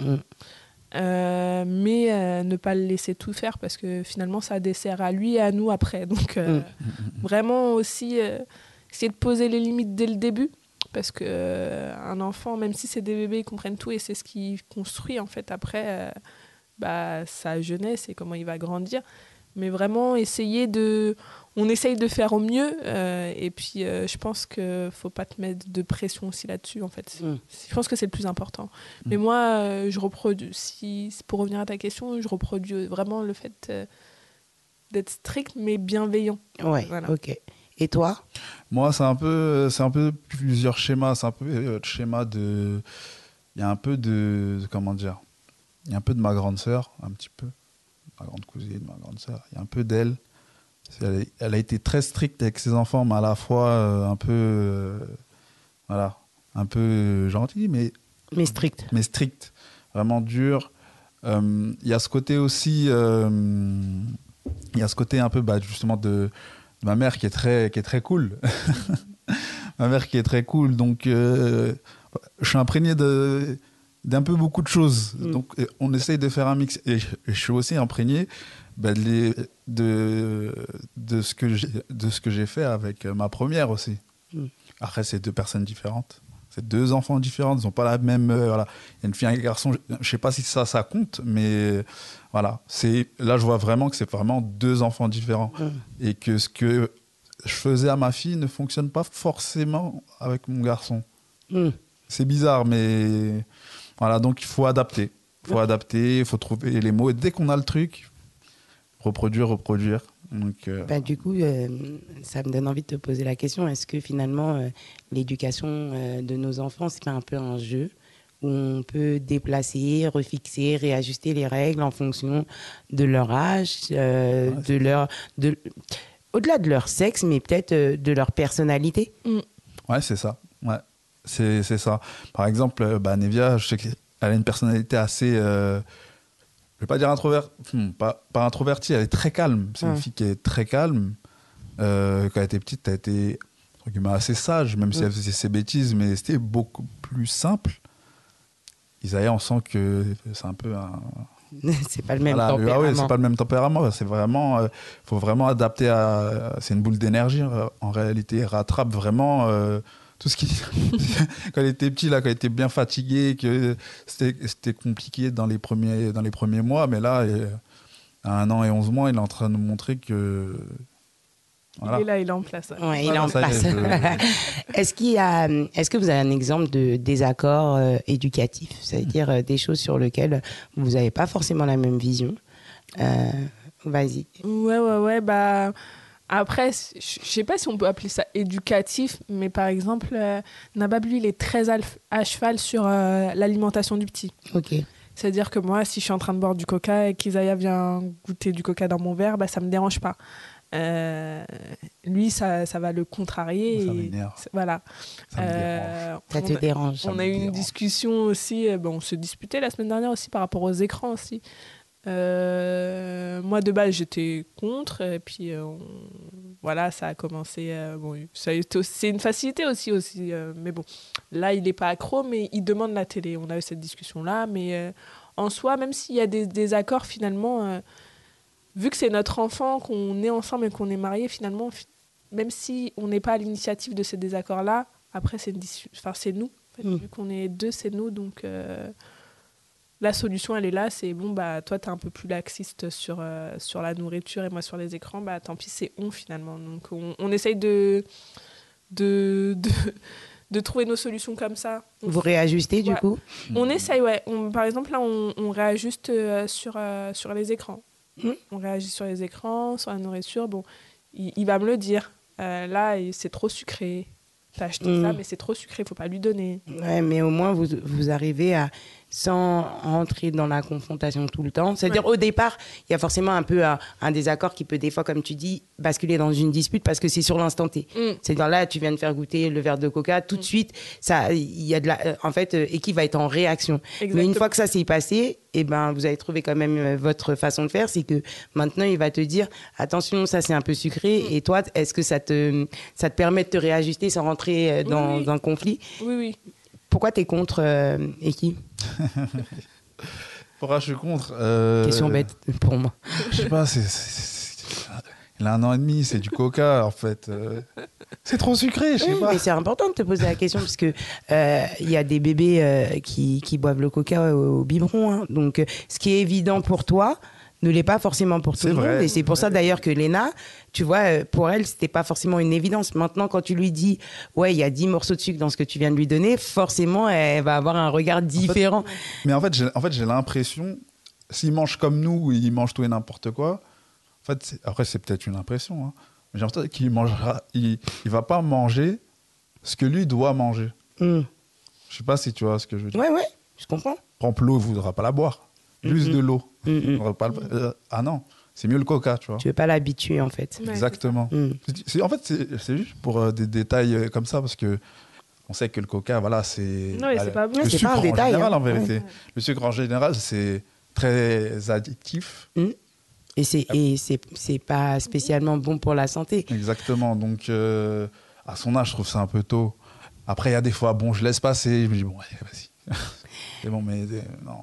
Speaker 5: Mais ne pas le laisser tout faire parce que finalement, ça dessert à lui et à nous après. Donc, vraiment aussi essayer de poser les limites dès le début. Parce qu'un enfant, même si c'est des bébés, ils comprennent tout et c'est ce qui construit en fait après sa jeunesse et comment il va grandir. Mais vraiment on essaye de faire au mieux et puis je pense qu'il ne faut pas te mettre de pression aussi là-dessus en fait. Je pense que c'est le plus important. Mais moi, je reproduis, pour revenir à ta question, je reproduis vraiment le fait d'être strict mais bienveillant.
Speaker 3: Ouais, voilà. Ok. Et toi?
Speaker 4: Moi, c'est un peu plusieurs schémas. C'est un peu le schéma de... Il y a un peu de... Comment dire? Il y a un peu de ma grande sœur, un petit peu. Ma grande cousine, ma grande sœur. Il y a un peu d'elle. Elle a été très stricte avec ses enfants, mais à la fois un peu... un peu gentille, mais...
Speaker 3: Mais strict.
Speaker 4: Mais strict. Vraiment dur. Il y a ce côté aussi... il y a ce côté un peu, justement, de ma mère qui est très cool. Ma mère qui est très cool, donc je suis imprégné d'un peu beaucoup de choses. Donc on essaye de faire un mix. Et je suis aussi imprégné de ce que j'ai fait avec ma première aussi. Après, c'est deux personnes différentes. C'est deux enfants différents. Ils n'ont pas la même... Il y a une fille et un garçon. Je ne sais pas si ça compte, mais voilà. Là, je vois vraiment que c'est vraiment deux enfants différents. Et que ce que je faisais à ma fille ne fonctionne pas forcément avec mon garçon. C'est bizarre, mais... Voilà, donc il faut adapter. Il faut trouver les mots. Et dès qu'on a le truc, reproduire. Donc,
Speaker 3: Du coup, ça me donne envie de te poser la question. Est-ce que finalement, l'éducation de nos enfants, c'est pas un peu un jeu où on peut déplacer, refixer, réajuster les règles en fonction de leur âge, au-delà de leur sexe, mais peut-être de leur personnalité?
Speaker 4: ouais, c'est ça. Ouais, c'est ça. Par exemple, Nevia, je sais qu'elle a une personnalité assez... je vais pas dire pas introvertie, elle est très calme. C'est une fille qui est très calme. Quand elle était petite, elle était entre guillemets, assez sage, même si elle faisait ses bêtises, mais c'était beaucoup plus simple. Isaiah, on sent que c'est un peu un...
Speaker 3: C'est pas le même
Speaker 4: voilà,
Speaker 3: tempérament.
Speaker 4: Ah ouais, c'est pas le même tempérament. C'est vraiment, faut vraiment adapter à. C'est une boule d'énergie en réalité. Elle rattrape vraiment tout ce qui. Quand elle était petit, là, quand elle était bien fatiguée, que c'était compliqué dans les premiers mois, mais là, à 1 an et 11 mois, il est en train de nous montrer que. Voilà.
Speaker 5: Il est là, il est en place.
Speaker 3: Ouais, il est en place. Est-ce que vous avez un exemple de désaccord éducatif, c'est-à-dire des choses sur lesquelles vous n'avez pas forcément la même vision? Vas-y.
Speaker 5: Ouais. Après, je sais pas si on peut appeler ça éducatif, mais par exemple, Nabab, lui, il est très à cheval sur l'alimentation du petit.
Speaker 3: Ok.
Speaker 5: C'est-à-dire que moi, si je suis en train de boire du coca et qu'Isaiah vient goûter du coca dans mon verre, ça me dérange pas. Lui, ça va le contrarier.
Speaker 4: Ça m'énerve.
Speaker 5: Voilà.
Speaker 4: Ça me dérange.
Speaker 3: Ça te dérange.
Speaker 5: On a eu une discussion aussi, on se disputait la semaine dernière aussi par rapport aux écrans aussi. Moi, de base, j'étais contre, et puis voilà, ça a commencé. C'est une facilité aussi, mais bon, là, il n'est pas accro, mais il demande la télé. On a eu cette discussion-là, mais en soi, même s'il y a des désaccords, finalement, vu que c'est notre enfant, qu'on est ensemble et qu'on est mariés, finalement, même si on n'est pas à l'initiative de ces désaccords-là, après, c'est nous. En fait. Vu qu'on est deux, c'est nous, donc... La solution, elle est là, c'est bon, toi, t'es un peu plus laxiste sur la nourriture et moi sur les écrans, tant pis, c'est finalement. Donc, on essaye de trouver nos solutions comme ça.
Speaker 3: Vous réajustez du coup?
Speaker 5: On essaye, ouais. Par exemple, là, on réajuste sur les écrans. On réagit sur les écrans, sur la nourriture. Bon, il va me le dire. Là, c'est trop sucré. T'as acheté ça, mais c'est trop sucré, faut pas lui donner.
Speaker 3: Ouais, mais au moins, vous arrivez à, sans rentrer dans la confrontation tout le temps. C'est-à-dire, au départ, il y a forcément un peu un désaccord qui peut, des fois, comme tu dis, basculer dans une dispute parce que c'est sur l'instant T. C'est-à-dire, là, tu viens de faire goûter le verre de coca, tout de suite, il y a en fait, Eki va être en réaction. Exactement. Mais une fois que ça s'est passé, vous avez trouvé quand même votre façon de faire, c'est que maintenant, il va te dire, attention, ça, c'est un peu sucré. Et toi, est-ce que ça te permet de te réajuster sans rentrer dans un conflit? Oui. Pourquoi tu es contre Eki?
Speaker 4: Pourquoi je suis contre
Speaker 3: Question bête pour moi.
Speaker 4: Je sais pas, il a 1 an et demi, c'est du coca en fait. C'est trop sucré, je sais pas.
Speaker 3: Mais c'est important de te poser la question parce que il y a des bébés qui boivent le coca au biberon. Hein. Donc, ce qui est évident pour toi ne l'est pas forcément pour tout le monde. Et c'est pour ça d'ailleurs que Léna, tu vois, pour elle, c'était pas forcément une évidence. Maintenant, quand tu lui dis, ouais, il y a 10 morceaux de sucre dans ce que tu viens de lui donner, forcément, elle va avoir un regard différent.
Speaker 4: Mais en fait, j'ai l'impression, s'il mange comme nous, il mange tout et n'importe quoi. En fait, après, c'est peut-être une impression. Hein, mais j'ai l'impression qu'il mangera, il va pas manger ce que lui doit manger. Je sais pas si tu vois ce que je veux dire.
Speaker 3: Ouais, je comprends.
Speaker 4: Par exemple, l'eau, il voudra pas la boire. Juste de l'eau. Ah non, c'est mieux le coca, tu vois.
Speaker 3: Tu veux pas l'habituer, en fait.
Speaker 4: Exactement. En fait, c'est juste pour des détails comme ça, parce que on sait que le coca, voilà, c'est...
Speaker 5: Non, c'est pas bon.
Speaker 4: Le
Speaker 3: c'est
Speaker 4: sucre
Speaker 3: pas un détail,
Speaker 4: en général,
Speaker 3: hein.
Speaker 4: en vérité. Le sucre, en général, c'est très addictif.
Speaker 3: Et c'est pas spécialement bon pour la santé.
Speaker 4: Exactement. Donc, à son âge, je trouve ça un peu tôt. Après, il y a des fois, je laisse passer. Je me dis, bon, allez, vas-y. C'est bon, mais non.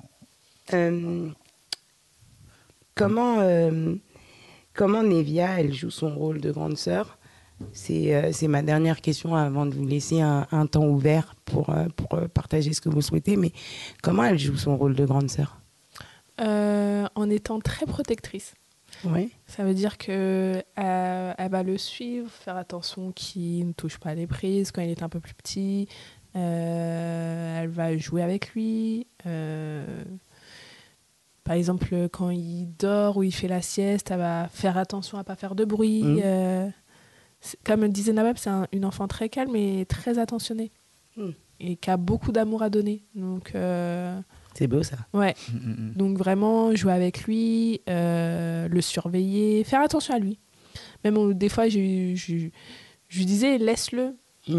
Speaker 3: Comment Nevia, elle joue son rôle de grande sœur? C'est ma dernière question avant de vous laisser un temps ouvert pour partager ce que vous souhaitez. Mais comment elle joue son rôle de grande sœur?
Speaker 5: En étant très protectrice.
Speaker 3: Ouais.
Speaker 5: Ça veut dire qu'elle va le suivre, faire attention qu'il ne touche pas les prises quand il est un peu plus petit. Elle va jouer avec lui. par exemple, quand il dort ou il fait la sieste, elle va faire attention à pas faire de bruit. Comme le disait Nabab, c'est une enfant très calme et très attentionnée. Et qui a beaucoup d'amour à donner. Donc,
Speaker 3: c'est beau ça.
Speaker 5: Ouais. Donc vraiment, jouer avec lui, le surveiller, faire attention à lui. Même des fois, je lui disais, laisse-le.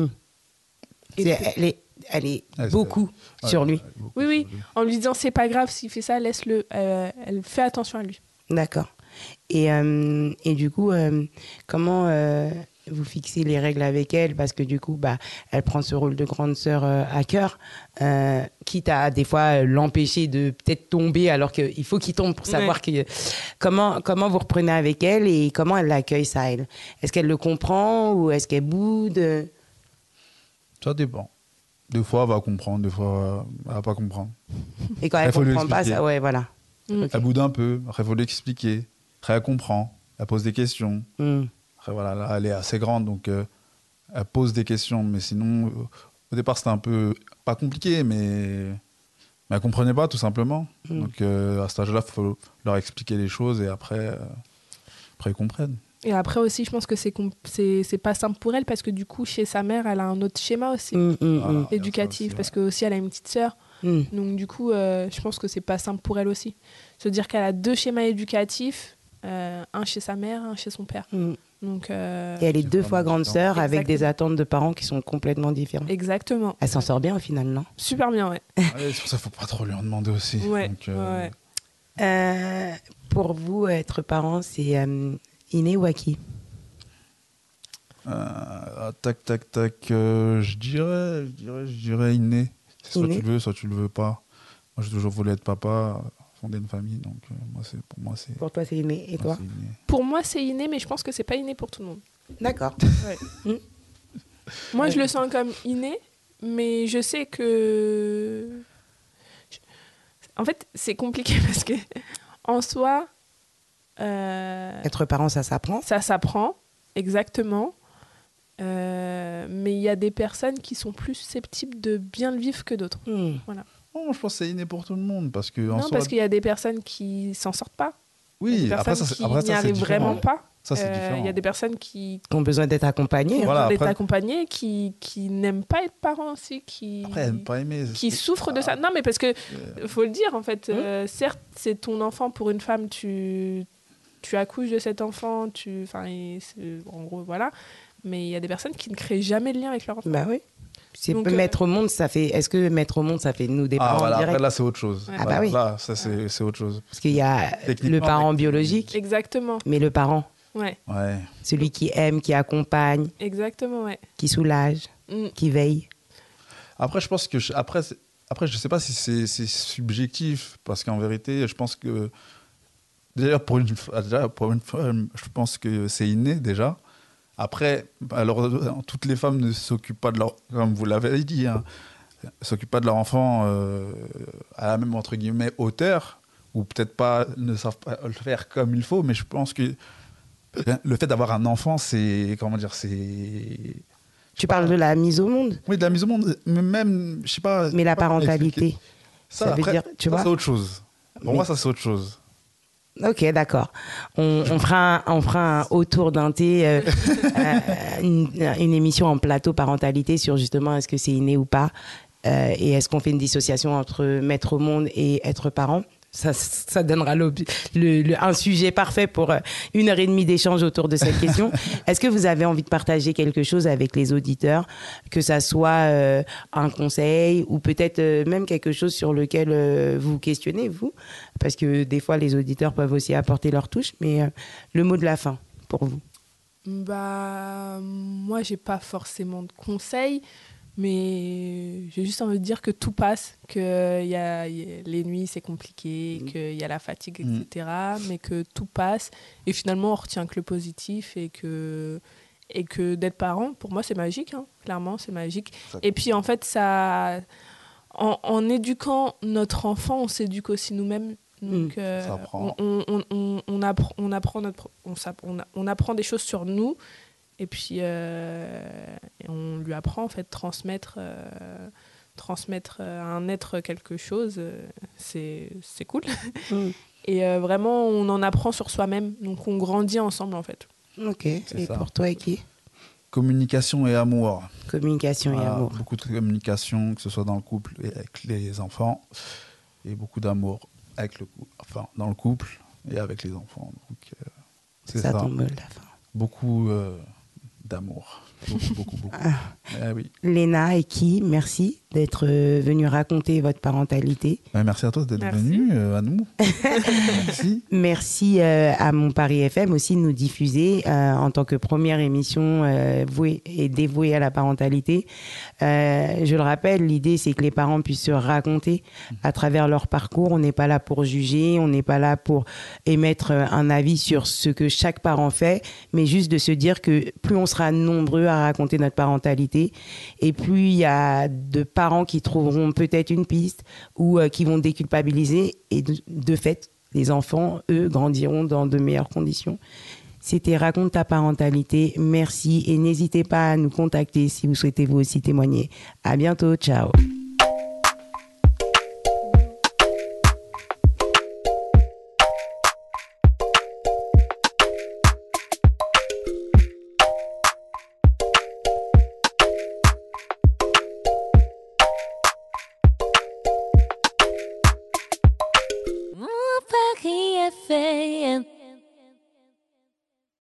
Speaker 3: Elle est beaucoup sur lui.
Speaker 5: Oui. En lui disant, c'est pas grave s'il fait ça, laisse-le. Elle fait attention à lui.
Speaker 3: D'accord. Et du coup, comment vous fixez les règles avec elle? Parce que du coup, elle prend ce rôle de grande sœur à cœur, quitte à des fois l'empêcher de peut-être tomber alors qu'il faut qu'il tombe pour savoir que... Comment vous reprenez avec elle et comment elle l'accueille ça, elle? Est-ce qu'elle le comprend ou est-ce qu'elle boude?
Speaker 4: Ça dépend. Des fois, elle va comprendre, des fois, elle va pas comprendre.
Speaker 3: Et quand elle comprend pas, ça, ouais, voilà.
Speaker 4: Okay. Elle boude un peu, après, il faut l'expliquer. Après, elle comprend, elle pose des questions. Après, voilà, là, elle est assez grande, donc elle pose des questions. Mais sinon, au départ, c'était un peu, pas compliqué, mais elle comprenait pas, tout simplement. Donc, à cet âge-là, il faut leur expliquer les choses et après ils comprennent.
Speaker 5: Et après aussi, je pense que c'est pas simple pour elle parce que du coup, chez sa mère, elle a un autre schéma aussi éducatif aussi, parce que aussi elle a une petite sœur. Donc du coup, je pense que c'est pas simple pour elle aussi. Se dire qu'elle a 2 schémas éducatifs, un chez sa mère, un chez son père. Donc,
Speaker 3: et elle est 2 fois grande sœur avec des attentes de parents qui sont complètement différentes.
Speaker 5: Exactement.
Speaker 3: Elle s'en sort bien au final, non?
Speaker 5: Super bien, ouais.
Speaker 4: C'est pour ça qu'il faut pas trop lui en demander aussi.
Speaker 5: Ouais,
Speaker 4: donc,
Speaker 3: pour vous, être parent, c'est inné ou acquis?
Speaker 4: Tac, je dirais inné. C'est soit tu le veux, soit tu le veux pas. Moi, j'ai toujours voulu être papa, fonder une famille, donc
Speaker 3: Pour toi, c'est inné. Et toi?
Speaker 5: Pour moi, c'est inné, mais je pense que c'est pas inné pour tout le monde.
Speaker 3: D'accord.
Speaker 5: Ouais. Moi, je le sens comme inné, mais je sais que... En fait, c'est compliqué parce que, en soi...
Speaker 3: Être parent, ça s'apprend?
Speaker 5: Ça s'apprend, exactement. Mais il y a des personnes qui sont plus susceptibles de bien le vivre que d'autres. Voilà.
Speaker 4: Oh, je pense que c'est inné pour tout le monde. Parce que
Speaker 5: parce qu'il y a des personnes qui s'en sortent pas.
Speaker 4: Oui,
Speaker 5: après ça, qui n'y arrivent vraiment pas.
Speaker 4: Ça, c'est différent.
Speaker 5: Il y a des personnes qui
Speaker 3: ont besoin d'être accompagnées.
Speaker 5: Accompagnées, qui n'aiment pas être parents aussi.
Speaker 4: Après, n'aiment pas aimer.
Speaker 5: Qui souffrent de ça. Non, mais parce que, faut le dire, en fait, certes, c'est ton enfant. Pour une femme, tu accouches de cet enfant, en gros, voilà. Mais il y a des personnes qui ne créent jamais de lien avec leur enfant.
Speaker 3: Bah oui. Mettre au monde, ça fait... Est-ce que mettre au monde, ça fait nous des parents
Speaker 4: voilà,
Speaker 5: direct?
Speaker 4: Après, là, c'est autre chose.
Speaker 3: Ah bah oui.
Speaker 4: Là, ça, c'est autre chose.
Speaker 3: Parce qu'il y a le parent biologique.
Speaker 5: Exactement.
Speaker 3: Mais le parent.
Speaker 5: Ouais.
Speaker 3: Celui qui aime, qui accompagne.
Speaker 5: Exactement, ouais.
Speaker 3: Qui soulage, qui veille.
Speaker 4: Après, je pense que... Après, je sais pas si c'est subjectif, parce qu'en vérité, je pense que... Déjà, pour une femme, je pense que c'est inné, déjà. Après, alors, toutes les femmes ne s'occupent pas de leur... Comme vous l'avez dit, ne s'occupent pas de leur enfant à la même, entre guillemets, hauteur, ou peut-être pas, ne savent pas le faire comme il faut, mais je pense que le fait d'avoir un enfant, c'est... Comment dire, c'est...
Speaker 3: Tu parles de la mise au monde?
Speaker 4: Oui, de la mise au monde, mais même, je sais pas...
Speaker 3: Mais la parentalité,
Speaker 4: ça
Speaker 3: veut dire, tu vois,
Speaker 4: c'est autre chose. Pour moi, ça, c'est autre chose.
Speaker 3: Ok, d'accord. On fera un autour d'un thé, une émission en plateau parentalité sur justement est-ce que c'est inné ou pas, et est-ce qu'on fait une dissociation entre mettre au monde et être parent. Ça donnera un sujet parfait pour 1h30 d'échange autour de cette question. Est-ce que vous avez envie de partager quelque chose avec les auditeurs, que ça soit un conseil ou peut-être même quelque chose sur lequel vous questionnez, vous? Parce que des fois, les auditeurs peuvent aussi apporter leur touche, mais le mot de la fin pour vous.
Speaker 5: Moi, j'ai pas forcément de conseils. Mais j'ai juste envie de dire que tout passe, que les nuits c'est compliqué, qu'il y a la fatigue, etc. Mais que tout passe. Et finalement, on retient que le positif et que d'être parent, pour moi, c'est magique. Hein. Clairement, c'est magique. Et puis, en fait, en éduquant notre enfant, on s'éduque aussi nous-mêmes. Donc, on apprend des choses sur nous. Et puis, on lui apprend, en fait, transmettre à un être quelque chose. c'est cool.
Speaker 3: Mm.
Speaker 5: Et vraiment, on en apprend sur soi-même. Donc, on grandit ensemble, en fait.
Speaker 3: Ok. Et
Speaker 4: ça.
Speaker 3: pour toi, qui
Speaker 4: Communication et amour.
Speaker 3: Communication et
Speaker 4: Voilà,
Speaker 3: amour.
Speaker 4: beaucoup de communication, que ce soit dans le couple et avec les enfants, et beaucoup d'amour avec dans le couple et avec les enfants. Donc, c'est ça.
Speaker 3: Tombe la fin.
Speaker 4: Beaucoup d'amour. Beaucoup. Oui.
Speaker 3: Léna et qui, merci d'être venue raconter votre parentalité.
Speaker 4: Merci à toi d'être
Speaker 5: Merci.
Speaker 4: venu à nous. Merci.
Speaker 3: Merci à Mon Paris FM aussi de nous diffuser en tant que première émission vouée et dévouée à la parentalité. Je le rappelle, l'idée c'est que les parents puissent se raconter à travers leur parcours. On n'est pas là pour juger, on n'est pas là pour émettre un avis sur ce que chaque parent fait, mais juste de se dire que plus on sera nombreux à raconter notre parentalité et plus il y a de parents qui trouveront peut-être une piste ou qui vont déculpabiliser et de fait, les enfants, eux, grandiront dans de meilleures conditions. C'était Raconte ta parentalité. Merci et n'hésitez pas à nous contacter si vous souhaitez vous aussi témoigner. À bientôt. Ciao.
Speaker 2: Mon Paris FM.